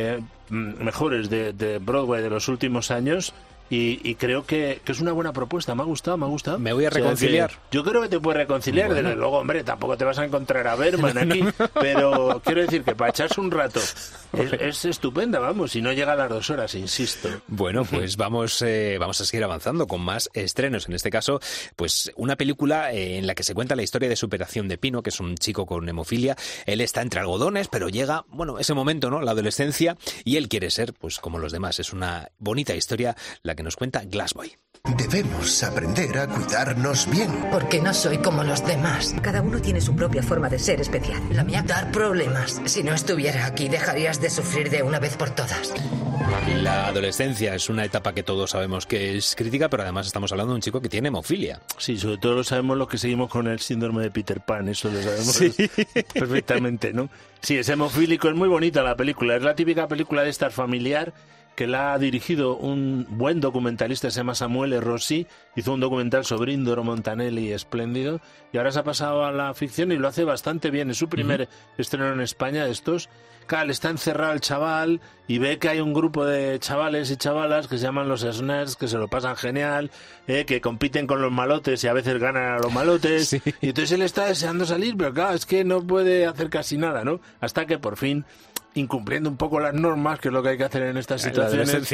mejores de Broadway de los últimos años. Y creo que es una buena propuesta, me ha gustado. Me voy a reconciliar. O sea, yo creo que te puedes reconciliar, bueno. Desde luego, hombre, tampoco te vas a encontrar a Berman aquí, pero quiero decir que para echarse un rato es estupenda, vamos, y no llega a las 2 horas, insisto. Bueno, pues vamos a seguir avanzando con más estrenos. En este caso, pues una película en la que se cuenta la historia de superación de Pino, que es un chico con hemofilia. Él está entre algodones, pero llega, ese momento, ¿no? La adolescencia, y él quiere ser, pues como los demás. Es una bonita historia la que nos cuenta Glassboy. Debemos aprender a cuidarnos bien. Porque no soy como los demás. Cada uno tiene su propia forma de ser especial. La mía, dar problemas. Si no estuviera aquí, dejarías de sufrir de una vez por todas. La adolescencia es una etapa que todos sabemos que es crítica, pero además estamos hablando de un chico que tiene hemofilia. Sí, sobre todo lo sabemos los que seguimos con el síndrome de Peter Pan, eso lo sabemos perfectamente, ¿no? Sí, es hemofílico, es muy bonita la película, es la típica película de estar familiar, que la ha dirigido un buen documentalista, se llama Samuele Rossi, hizo un documental sobre Indoro Montanelli espléndido, y ahora se ha pasado a la ficción y lo hace bastante bien. Es su primer estreno en España de estos. Claro, está encerrado el chaval y ve que hay un grupo de chavales y chavalas que se llaman los Sners, que se lo pasan genial, que compiten con los malotes y a veces ganan a los malotes. Sí. Y entonces él está deseando salir, pero claro, es que no puede hacer casi nada, ¿no? Hasta que por fin, incumpliendo un poco las normas, que es lo que hay que hacer en estas situaciones,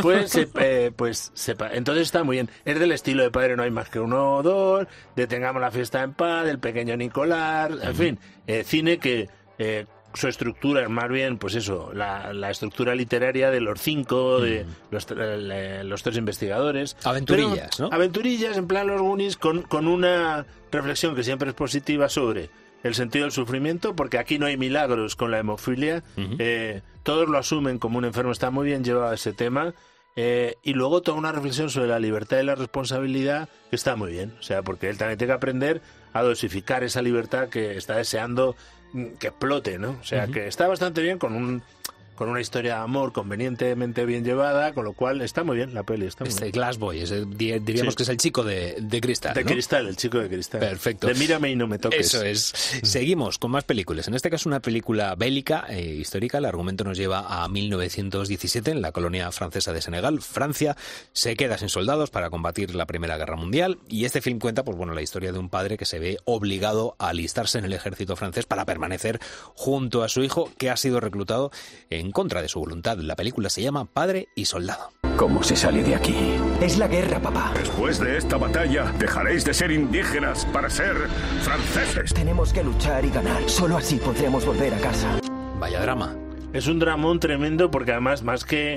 entonces está muy bien. Es del estilo de Padre no hay más que uno o dos, de Tengamos la fiesta en paz, del pequeño Nicolás, en fin, cine que su estructura es más bien, pues eso, la estructura literaria de los 5, de los 3 investigadores. Aventurillas, pero, ¿no? Aventurillas, en plan los Goonies, con una reflexión que siempre es positiva sobre el sentido del sufrimiento, porque aquí no hay milagros con la hemofilia. Todos lo asumen como un enfermo, está muy bien llevado ese tema. Y luego toda una reflexión sobre la libertad y la responsabilidad, que está muy bien. O sea, porque él también tiene que aprender a dosificar esa libertad que está deseando que explote, ¿no? O sea, que está bastante bien con una historia de amor convenientemente bien llevada, con lo cual está muy bien la peli. Está muy bien. Glassboy, diríamos que es el chico de cristal, de ¿no? Cristal, el chico de cristal. Perfecto. De Mírame y no me toques. Eso es. Seguimos con más películas. En este caso una película bélica, histórica. El argumento nos lleva a 1917, en la colonia francesa de Senegal. Francia se queda sin soldados para combatir la Primera Guerra Mundial, y este film cuenta, pues bueno, la historia de un padre que se ve obligado a alistarse en el ejército francés para permanecer junto a su hijo, que ha sido reclutado en contra de su voluntad. La película se llama Padre y Soldado. ¿Cómo se sale de aquí? Es la guerra, papá. Después de esta batalla, dejaréis de ser indígenas para ser franceses. Tenemos que luchar y ganar. Solo así podremos volver a casa. Vaya drama. Es un dramón tremendo, porque además, más que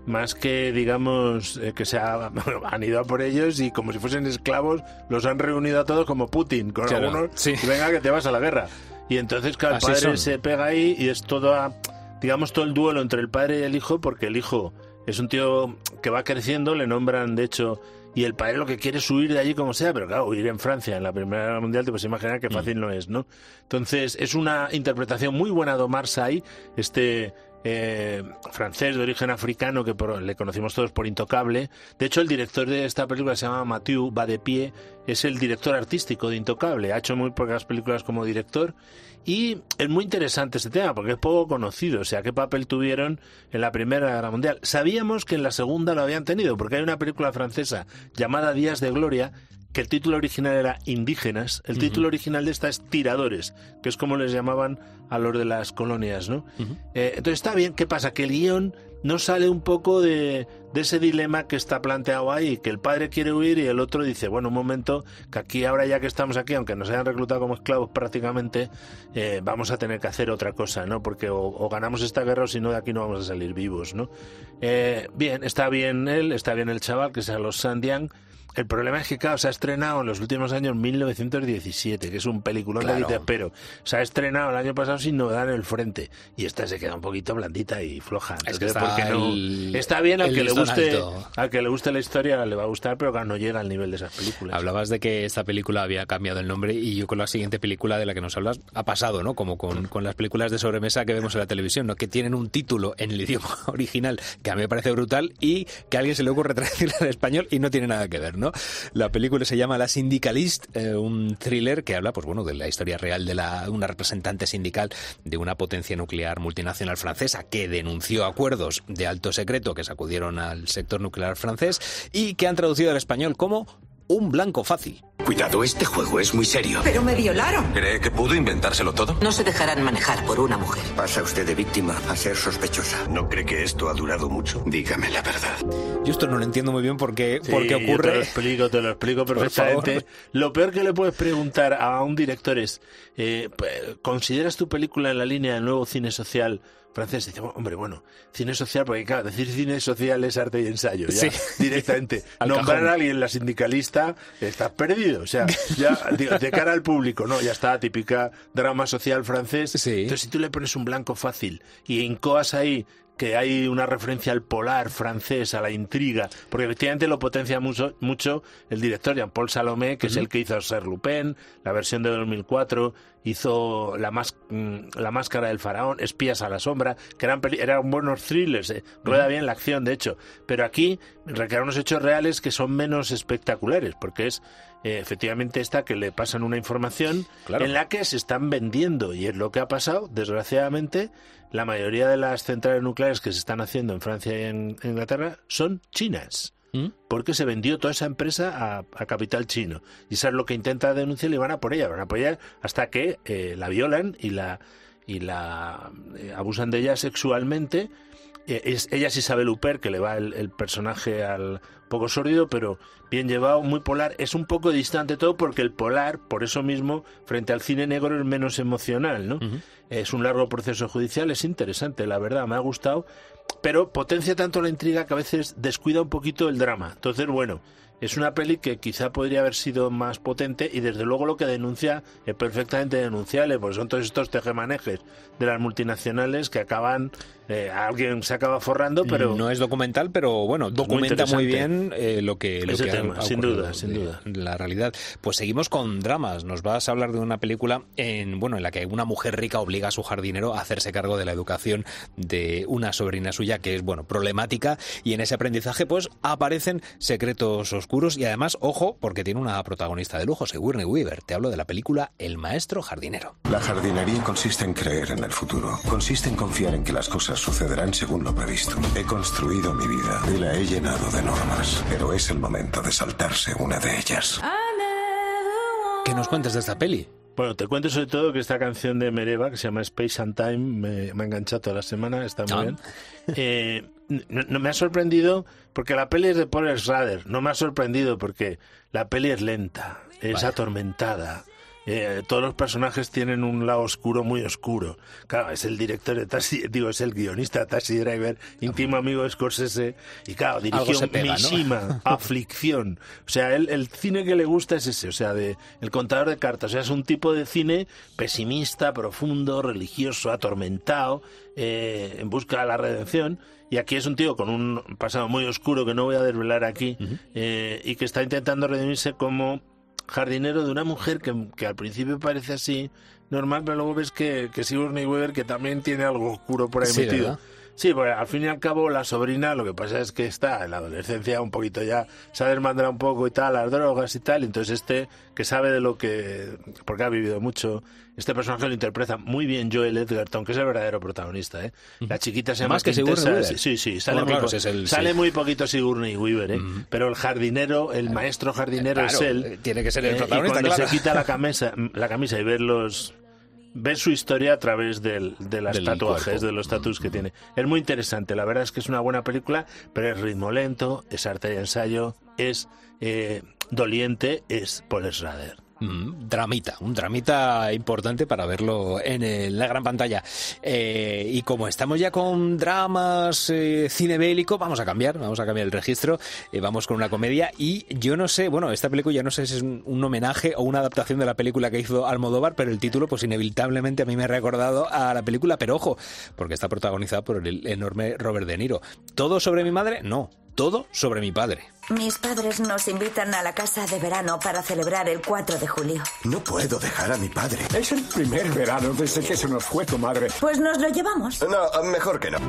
digamos que han ido a por ellos y como si fuesen esclavos, los han reunido a todos como Putin, con algunos, y venga que te vas a la guerra. Y entonces, claro, el padre se pega ahí y es todo el duelo entre el padre y el hijo, porque el hijo es un tío que va creciendo, le nombran, de hecho, y el padre lo que quiere es huir de allí como sea, pero claro, huir en Francia en la Primera Guerra Mundial, te puedes imaginar que fácil no es, ¿no? Entonces, es una interpretación muy buena de Omar Sy, francés de origen africano, que le conocimos todos por Intocable. De hecho, el director de esta película se llama Mathieu Vadepie, es el director artístico de Intocable, ha hecho muy pocas películas como director, y es muy interesante este tema porque es poco conocido, o sea, qué papel tuvieron en la Primera Guerra Mundial. Sabíamos que en la Segunda lo habían tenido, porque hay una película francesa llamada Días de Gloria, que el título original era Indígenas, el título original de esta es Tiradores, que es como les llamaban a los de las colonias, ¿no? Entonces está bien. ¿Qué pasa? Que el guión no sale un poco de ese dilema que está planteado ahí, que el padre quiere huir y el otro dice, bueno, un momento, que aquí ahora ya que estamos aquí, aunque nos hayan reclutado como esclavos prácticamente, vamos a tener que hacer otra cosa, ¿no? Porque o ganamos esta guerra o si no, de aquí no vamos a salir vivos, ¿no? Bien, está bien él, está bien el chaval, que sea los Sandiang. El problema es que, claro, se ha estrenado en los últimos años 1917, que es un peliculón de te espero. Se ha estrenado el año pasado sin novedad en el frente. Y esta se queda un poquito blandita y floja. Es que está bien, al que le guste la historia le va a gustar, pero claro, no llega al nivel de esas películas. Hablabas de que esta película había cambiado el nombre y yo con la siguiente película de la que nos hablas ha pasado, ¿no? Como con las películas de sobremesa que vemos en la televisión, ¿no? Que tienen un título en el idioma original que a mí me parece brutal y que a alguien se le ocurre traducirla al español y no tiene nada que ver, ¿no? La película se llama La Syndicalist, un thriller que habla, pues bueno, de la historia real de una representante sindical de una potencia nuclear multinacional francesa que denunció acuerdos de alto secreto que sacudieron al sector nuclear francés y que han traducido al español como un blanco fácil. Cuidado, este juego es muy serio. Pero me violaron. ¿Cree que pudo inventárselo todo? No se dejarán manejar por una mujer. Pasa usted de víctima a ser sospechosa. ¿No cree que esto ha durado mucho? Dígame la verdad. Yo esto no lo entiendo muy bien porque Sí, ocurre. Te lo explico perfectamente. Lo peor que le puedes preguntar a un director es, ¿consideras tu película en la línea del nuevo cine social francés? Dice, hombre, bueno, cine social, porque claro, decir cine social es arte y ensayo, ya, directamente. Nombrar a alguien la sindicalista, estás perdido, o sea, ya de cara al público, no, ya está, típica drama social francés. Entonces, si tú le pones un blanco fácil y incoas ahí que hay una referencia al polar francés, a la intriga, porque efectivamente lo potencia mucho el director Jean-Paul Salomé, que es el que hizo Ser Lupin, la versión de 2004, hizo La Máscara del Faraón, Espías a la Sombra, que eran buenos thrillers, rueda bien la acción, de hecho, pero aquí recrean unos hechos reales que son menos espectaculares, porque es efectivamente esta que le pasan una información en la que se están vendiendo, y es lo que ha pasado, desgraciadamente. La mayoría de las centrales nucleares que se están haciendo en Francia y en Inglaterra son chinas, porque se vendió toda esa empresa a capital chino, y eso es lo que intenta denunciar, y van a por ella hasta que la violan y la abusan de ella sexualmente. Ella es Isabelle Huppert, que le va el personaje al poco sórdido, pero bien llevado, muy polar. Es un poco distante todo, porque el polar, por eso mismo, frente al cine negro es menos emocional, ¿no? Es un largo proceso judicial, es interesante, la verdad, me ha gustado, pero potencia tanto la intriga que a veces descuida un poquito el drama. Entonces, bueno, es una peli que quizá podría haber sido más potente, y desde luego lo que denuncia es perfectamente denunciable, porque son todos estos tejemanejes de las multinacionales que acaban... alguien se acaba forrando, pero... No es documental, pero bueno, documenta muy bien lo que tema, sin duda. La realidad. Pues seguimos con dramas. Nos vas a hablar de una película en la que una mujer rica obliga a su jardinero a hacerse cargo de la educación de una sobrina suya que es, problemática, y en ese aprendizaje pues aparecen secretos oscuros, y además, ojo, porque tiene una protagonista de lujo, Sigourney Weaver. Te hablo de la película El maestro jardinero. La jardinería consiste en creer en el futuro. Consiste en confiar en que las cosas sucederán según lo previsto. He construido mi vida y la he llenado de normas, pero es el momento de saltarse una de ellas. ¿Qué nos cuentas de esta peli? Bueno, te cuento sobre todo que esta canción de Mereva, que se llama Space and Time, me ha enganchado toda la semana, está muy bien. No me ha sorprendido porque la peli es de Paul Schrader. No me ha sorprendido porque la peli es lenta, es atormentada. Todos los personajes tienen un lado oscuro, muy oscuro. Claro, es el director de es el guionista de Taxi Driver, íntimo amigo de Scorsese, y claro, dirigió Mishima, Aflicción. O sea, el cine que le gusta es ese, o sea, El contador de cartas. O sea, es un tipo de cine pesimista, profundo, religioso, atormentado, en busca de la redención. Y aquí es un tío con un pasado muy oscuro que no voy a desvelar aquí, y que está intentando redimirse como jardinero de una mujer que al principio parece así normal, pero luego ves que Sigourney Weaver, que también tiene algo oscuro por ahí metido. ¿Verdad? Sí, pues al fin y al cabo la sobrina, lo que pasa es que está en la adolescencia un poquito ya, se ha desmandrado un poco y tal, las drogas y tal, entonces que sabe de lo que... porque ha vivido mucho, este personaje lo interpreta muy bien Joel Edgerton, que es el verdadero protagonista, ¿eh? La chiquita se llama... Más que Sigourney Weaver. Sí, sale muy poquito Sigourney Weaver, ¿eh? Pero el jardinero, el maestro jardinero es él. Tiene que ser el protagonista, y cuando se quita la camisa y ver su historia a través de las tatuajes, cuerpo. De los tatus que tiene. Es muy interesante, la verdad es que es una buena película, pero es ritmo lento, es arte y ensayo, es doliente, es Paul Schrader. Un dramita importante para verlo en la gran pantalla. Y como estamos ya con dramas, cine bélico, vamos a cambiar el registro, vamos con una comedia. Y yo no sé, bueno, esta película ya no sé si es un homenaje o una adaptación de la película que hizo Almodóvar, pero el título pues inevitablemente a mí me ha recordado a la película, pero ojo, porque está protagonizada por el enorme Robert De Niro. ¿Todo sobre mi madre? No, todo sobre mi padre. Mis padres nos invitan a la casa de verano para celebrar el 4 de julio. No puedo dejar a mi padre. Es el primer verano desde que se nos fue tu madre. Pues nos lo llevamos. No, mejor que no.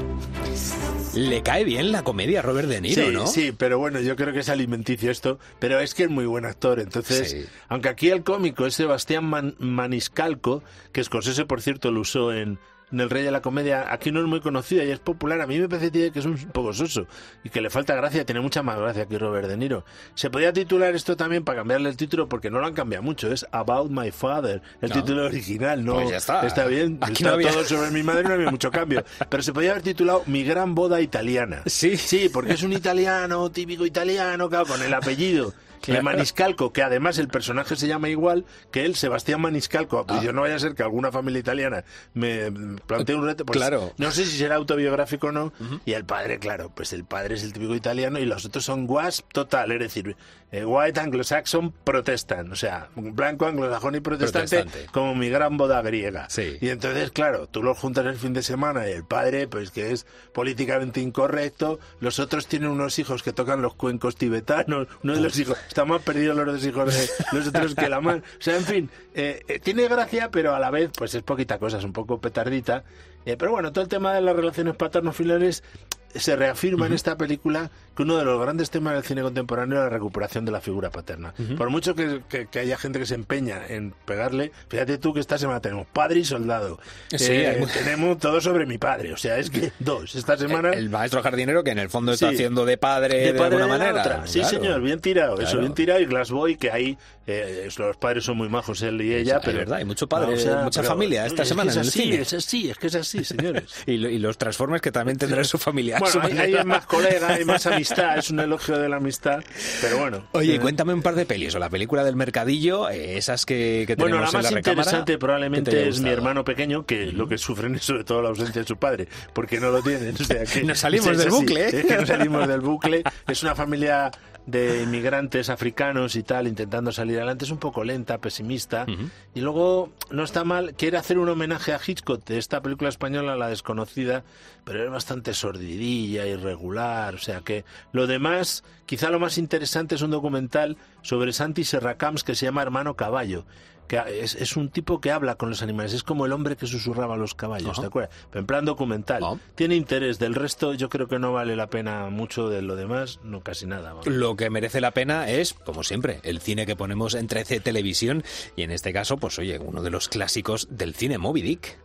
Le cae bien la comedia a Robert De Niro, sí, ¿no? Sí, pero bueno, yo creo que es alimenticio esto, pero es que es muy buen actor, entonces, sí. Aunque aquí el cómico es Sebastián Maniscalco, que Scorsese, por cierto, lo usó en El Rey de la Comedia, aquí no es muy conocida y es popular. A mí me parece que es un poco soso y que le falta gracia, tiene mucha más gracia que Robert De Niro. Se podía titular esto también, para cambiarle el título, porque no lo han cambiado mucho, es About My Father, el título original, ¿no? Pues ya está bien, aquí está no había... todo sobre mi madre, no había mucho cambio, pero se podía haber titulado Mi gran boda italiana. Sí, porque es un italiano, típico italiano, claro, con el apellido de Maniscalco, que además el personaje se llama igual que él, Sebastián Maniscalco. Pues yo no vaya a ser que alguna familia italiana me plantee un reto, pues claro. No sé si será autobiográfico o no. Y el padre, claro, pues el padre es el típico italiano y los otros son WASP total, es decir, White Anglo-Saxon Protestant, o sea, blanco, anglosajón y protestante, como Mi gran boda griega. Sí. Y entonces, claro, tú los juntas el fin de semana y el padre, pues que es políticamente incorrecto, los otros tienen unos hijos que tocan los cuencos tibetanos, uno de los hijos, está más perdido los dos hijos de los otros que la mano. O sea, en fin, tiene gracia, pero a la vez, pues es poquita cosa, es un poco petardita. Pero bueno, todo el tema de las relaciones paterno-filiales se reafirma en esta película, que uno de los grandes temas del cine contemporáneo es la recuperación de la figura paterna. Por mucho que haya gente que se empeña en pegarle, fíjate tú que esta semana tenemos Padre y Soldado. Tenemos todo sobre mi padre, o sea, es que dos. Esta semana... El maestro jardinero, que en el fondo está haciendo de padre de alguna manera. Otra. Sí, claro. Señor, bien tirado, claro. Eso, bien tirado. Y Glass Boy, que ahí los padres son muy majos, él y ella. Pero es verdad, hay mucho padre, mucha familia esta semana en el cine. Es que es así, señores. y los Transformers, que también tendrán su familia. Bueno, hay más colega, hay más amistad, es un elogio de la amistad, pero bueno. Oye, cuéntame un par de pelis, o la película del Mercadillo, esas que tenemos en la recámara. Bueno, la más interesante probablemente es Mi hermano pequeño, que lo que sufren es sobre todo la ausencia de su padre, porque no lo tienen. O sea, que nos salimos del bucle. Es que nos salimos del bucle. Es una familia de inmigrantes africanos y tal, intentando salir adelante. Es un poco lenta, pesimista, y luego no está mal, quiere hacer un homenaje a Hitchcock de esta película española, La desconocida, pero es bastante sordidilla, irregular, o sea que lo demás, quizá lo más interesante es un documental sobre Santi Serracams que se llama Hermano Caballo, que es un tipo que habla con los animales, es como el hombre que susurraba a los caballos, ¿te acuerdas? Pero en plan documental. Tiene interés, del resto yo creo que no vale la pena mucho, de lo demás, no casi nada. ¿Vale? Lo que merece la pena es, como siempre, el cine que ponemos en 13 Televisión, y en este caso, pues oye, uno de los clásicos del cine, Moby Dick.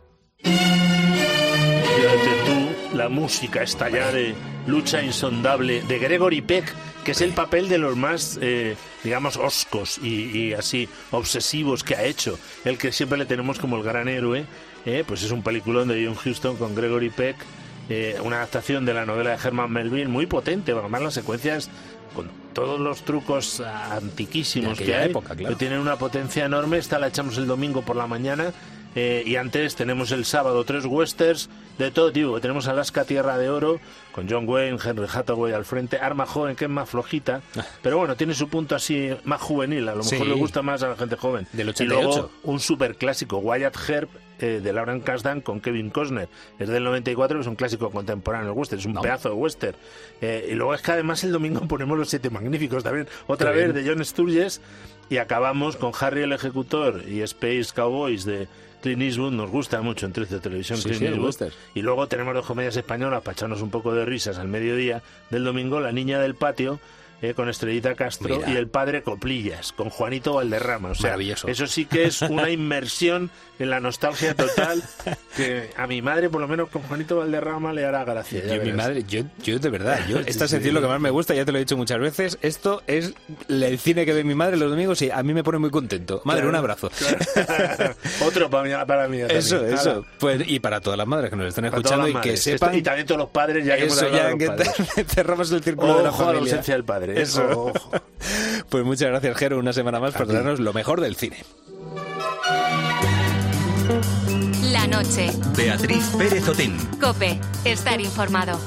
Fíjate tú, la música esta ya de Lucha Insondable de Gregory Peck, que es el papel de los más, digamos, hoscos y así obsesivos que ha hecho. El que siempre le tenemos como el gran héroe, pues es un peliculón de John Huston con Gregory Peck, una adaptación de la novela de Herman Melville, muy potente, además las secuencias con todos los trucos antiquísimos que hay, época, claro. Que tienen una potencia enorme. Esta la echamos el domingo por la mañana. Y antes tenemos el sábado 3 westerns de todo tipo. Tenemos Alaska, Tierra de Oro, con John Wayne, Henry Hathaway al frente. Arma Joven, que es más flojita, pero bueno, tiene su punto así más juvenil. A lo mejor le gusta más a la gente joven. Del 88. Y luego un super clásico, Wyatt Earp, de Lauren Kasdan con Kevin Costner. Es del 94, es un clásico contemporáneo del western. Es un pedazo de western. Y luego es que además el domingo ponemos Los Siete Magníficos también. Otra vez de John Sturges. Y acabamos con Harry el Ejecutor y Space Cowboys de Clint Eastwood. Nos gusta mucho en 13 Televisión, Clint Eastwood. Y luego tenemos dos comedias españolas para echarnos un poco de risas al mediodía del domingo. La Niña del Patio, con Estrellita Castro, y El Padre Coplillas con Juanito Valderrama. O sea, maravilloso. Eso sí que es una inmersión en la nostalgia total, que a mi madre, por lo menos con Juanito Valderrama, le hará gracia. Mi madre, yo de verdad, esta sección lo que más me gusta, ya te lo he dicho muchas veces, esto es el cine que ve mi madre los domingos y a mí me pone muy contento. Madre, claro, un abrazo. Claro. Otro para mí. Eso. Pues, y para todas las madres que nos están escuchando y que sepan... Y también todos los padres, ya que hemos hablado de los padres. Cerramos el círculo de la familia. A la ausencia del padre. Eso. Pues muchas gracias, Jero, una semana más por traernos lo mejor del cine. La noche. Beatriz Pérez Otín. COPE. Estar informado.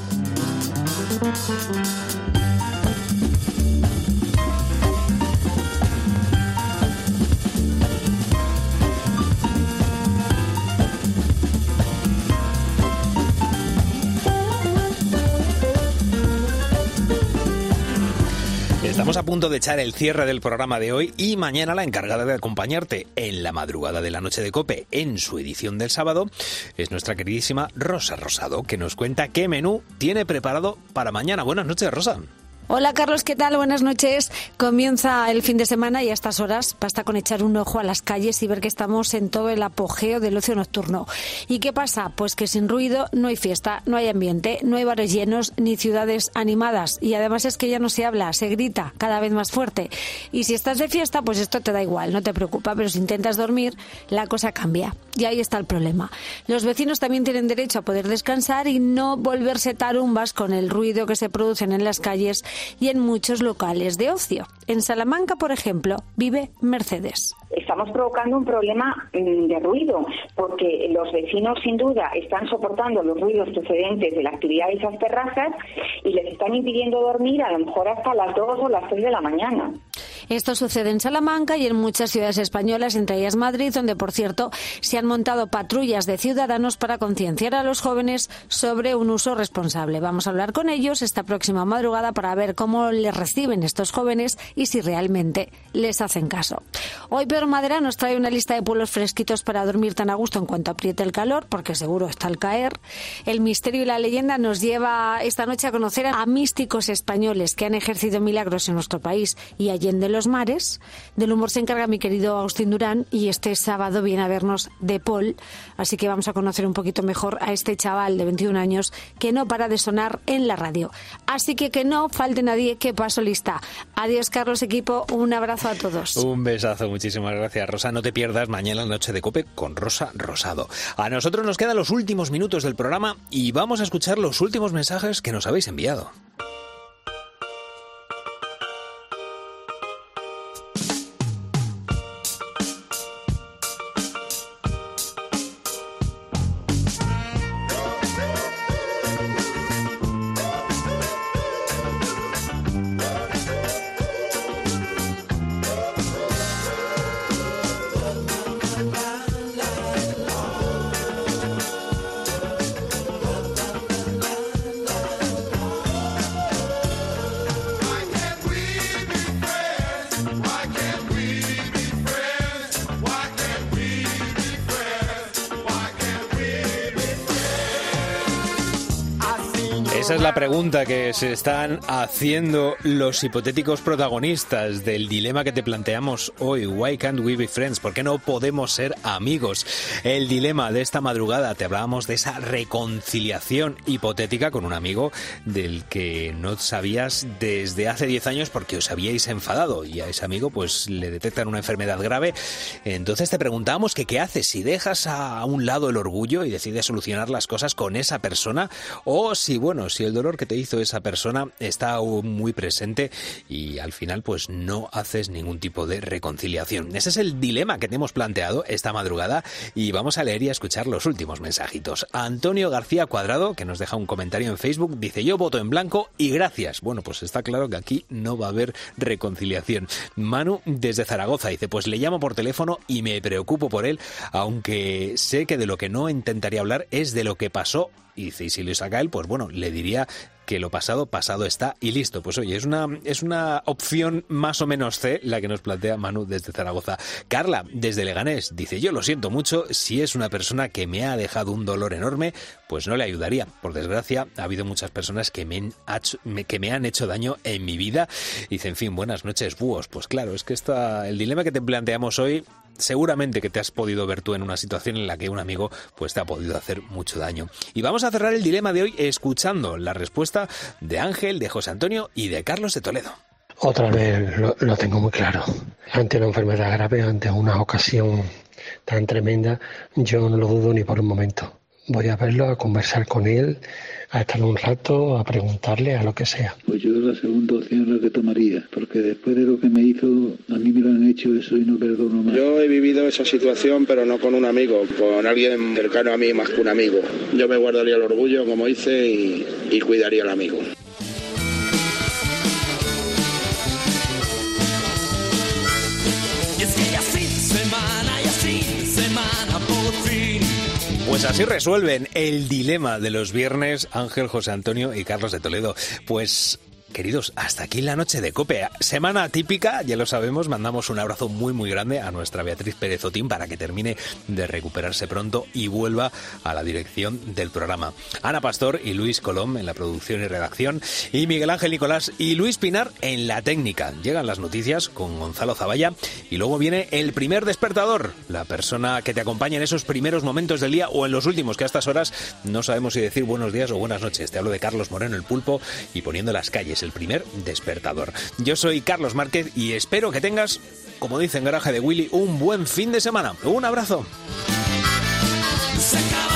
Estamos a punto de echar el cierre del programa de hoy y mañana la encargada de acompañarte en la madrugada de la noche de COPE en su edición del sábado es nuestra queridísima Rosa Rosado, que nos cuenta qué menú tiene preparado para mañana. Buenas noches, Rosa. Hola Carlos, ¿qué tal? Buenas noches. Comienza el fin de semana y a estas horas basta con echar un ojo a las calles y ver que estamos en todo el apogeo del ocio nocturno. ¿Y qué pasa? Pues que sin ruido no hay fiesta, no hay ambiente, no hay bares llenos ni ciudades animadas. Y además es que ya no se habla, se grita cada vez más fuerte. Y si estás de fiesta, pues esto te da igual, no te preocupa. Pero si intentas dormir, la cosa cambia. Y ahí está el problema. Los vecinos también tienen derecho a poder descansar y no volverse tarumbas con el ruido que se producen en las calles y en muchos locales de ocio. En Salamanca, por ejemplo, vive Mercedes. Estamos provocando un problema de ruido, porque los vecinos sin duda están soportando los ruidos procedentes de la actividad de esas terrazas y les están impidiendo dormir a lo mejor hasta las 2 o las 3 de la mañana. Esto sucede en Salamanca y en muchas ciudades españolas, entre ellas Madrid, donde, por cierto, se han montado patrullas de ciudadanos para concienciar a los jóvenes sobre un uso responsable. Vamos a hablar con ellos esta próxima madrugada para ver cómo les reciben estos jóvenes y si realmente les hacen caso. Hoy Pedro Madera nos trae una lista de pueblos fresquitos para dormir tan a gusto en cuanto apriete el calor, porque seguro está al caer. El misterio y la leyenda nos lleva esta noche a conocer a místicos españoles que han ejercido milagros en nuestro país y allende los mares. Del humor se encarga mi querido Agustín Durán y este sábado viene a vernos De Paul, así que vamos a conocer un poquito mejor a este chaval de 21 años que no para de sonar en la radio. Así que no falte nadie, que paso lista. Adiós, Carlos, equipo, un abrazo a todos. Un besazo, muchísimas gracias, Rosa. No te pierdas mañana la noche de COPE con Rosa Rosado. A nosotros nos quedan los últimos minutos del programa y vamos a escuchar los últimos mensajes que nos habéis enviado. Esa es la pregunta que se están haciendo los hipotéticos protagonistas del dilema que te planteamos hoy. Why can't we be friends? ¿Por qué no podemos ser amigos? El dilema de esta madrugada, te hablábamos de esa reconciliación hipotética con un amigo del que no sabías desde hace 10 años porque os habíais enfadado y a ese amigo pues le detectan una enfermedad grave. Entonces te preguntábamos que qué haces, si dejas a un lado el orgullo y decides solucionar las cosas con esa persona, o si el dolor que te hizo esa persona está aún muy presente y al final pues no haces ningún tipo de reconciliación. Ese es el dilema que te hemos planteado esta madrugada y vamos a leer y a escuchar los últimos mensajitos. Antonio García Cuadrado, que nos deja un comentario en Facebook, dice: yo voto en blanco y gracias. Bueno, pues está claro que aquí no va a haber reconciliación. Manu desde Zaragoza dice: pues le llamo por teléfono y me preocupo por él, aunque sé que de lo que no intentaría hablar es de lo que pasó. Y dice, y si lo saca él, pues bueno, le diría que lo pasado, pasado está y listo. Pues oye, es una opción más o menos C la que nos plantea Manu desde Zaragoza. Carla, desde Leganés, dice: yo lo siento mucho, si es una persona que me ha dejado un dolor enorme, pues no le ayudaría. Por desgracia, ha habido muchas personas que me han hecho daño en mi vida. Dice, en fin, buenas noches, búhos. Pues claro, es que el dilema que te planteamos hoy, seguramente que te has podido ver tú en una situación en la que un amigo pues te ha podido hacer mucho daño. Y vamos a cerrar el dilema de hoy escuchando la respuesta de Ángel, de José Antonio y de Carlos de Toledo. Otra vez lo tengo muy claro. Ante una enfermedad grave, ante una ocasión tan tremenda, yo no lo dudo ni por un momento. voy a verlo, a conversar con él, a estar un rato, a preguntarle, a lo que sea. Pues yo la segunda opción la que tomaría, porque después de lo que me hizo, a mí me lo han hecho eso y no perdono más. Yo he vivido esa situación, pero no con un amigo, con alguien cercano a mí más que un amigo. Yo me guardaría el orgullo, como hice, y cuidaría al amigo. Pues así resuelven el dilema de los viernes Ángel, José Antonio y Carlos de Toledo. Pues, queridos, hasta aquí la noche de COPE. Semana atípica, ya lo sabemos, mandamos un abrazo muy muy grande a nuestra Beatriz Pérez Otín para que termine de recuperarse pronto y vuelva a la dirección del programa. Ana Pastor y Luis Colom en la producción y redacción, y Miguel Ángel Nicolás y Luis Pinar en la técnica. Llegan las noticias con Gonzalo Zavalla y luego viene el primer despertador, la persona que te acompaña en esos primeros momentos del día o en los últimos, que a estas horas no sabemos si decir buenos días o buenas noches. Te hablo de Carlos Moreno, el Pulpo, y poniendo las calles, el primer despertador. Yo soy Carlos Márquez y espero que tengas, como dice en Garaje de Willy, un buen fin de semana. Un abrazo.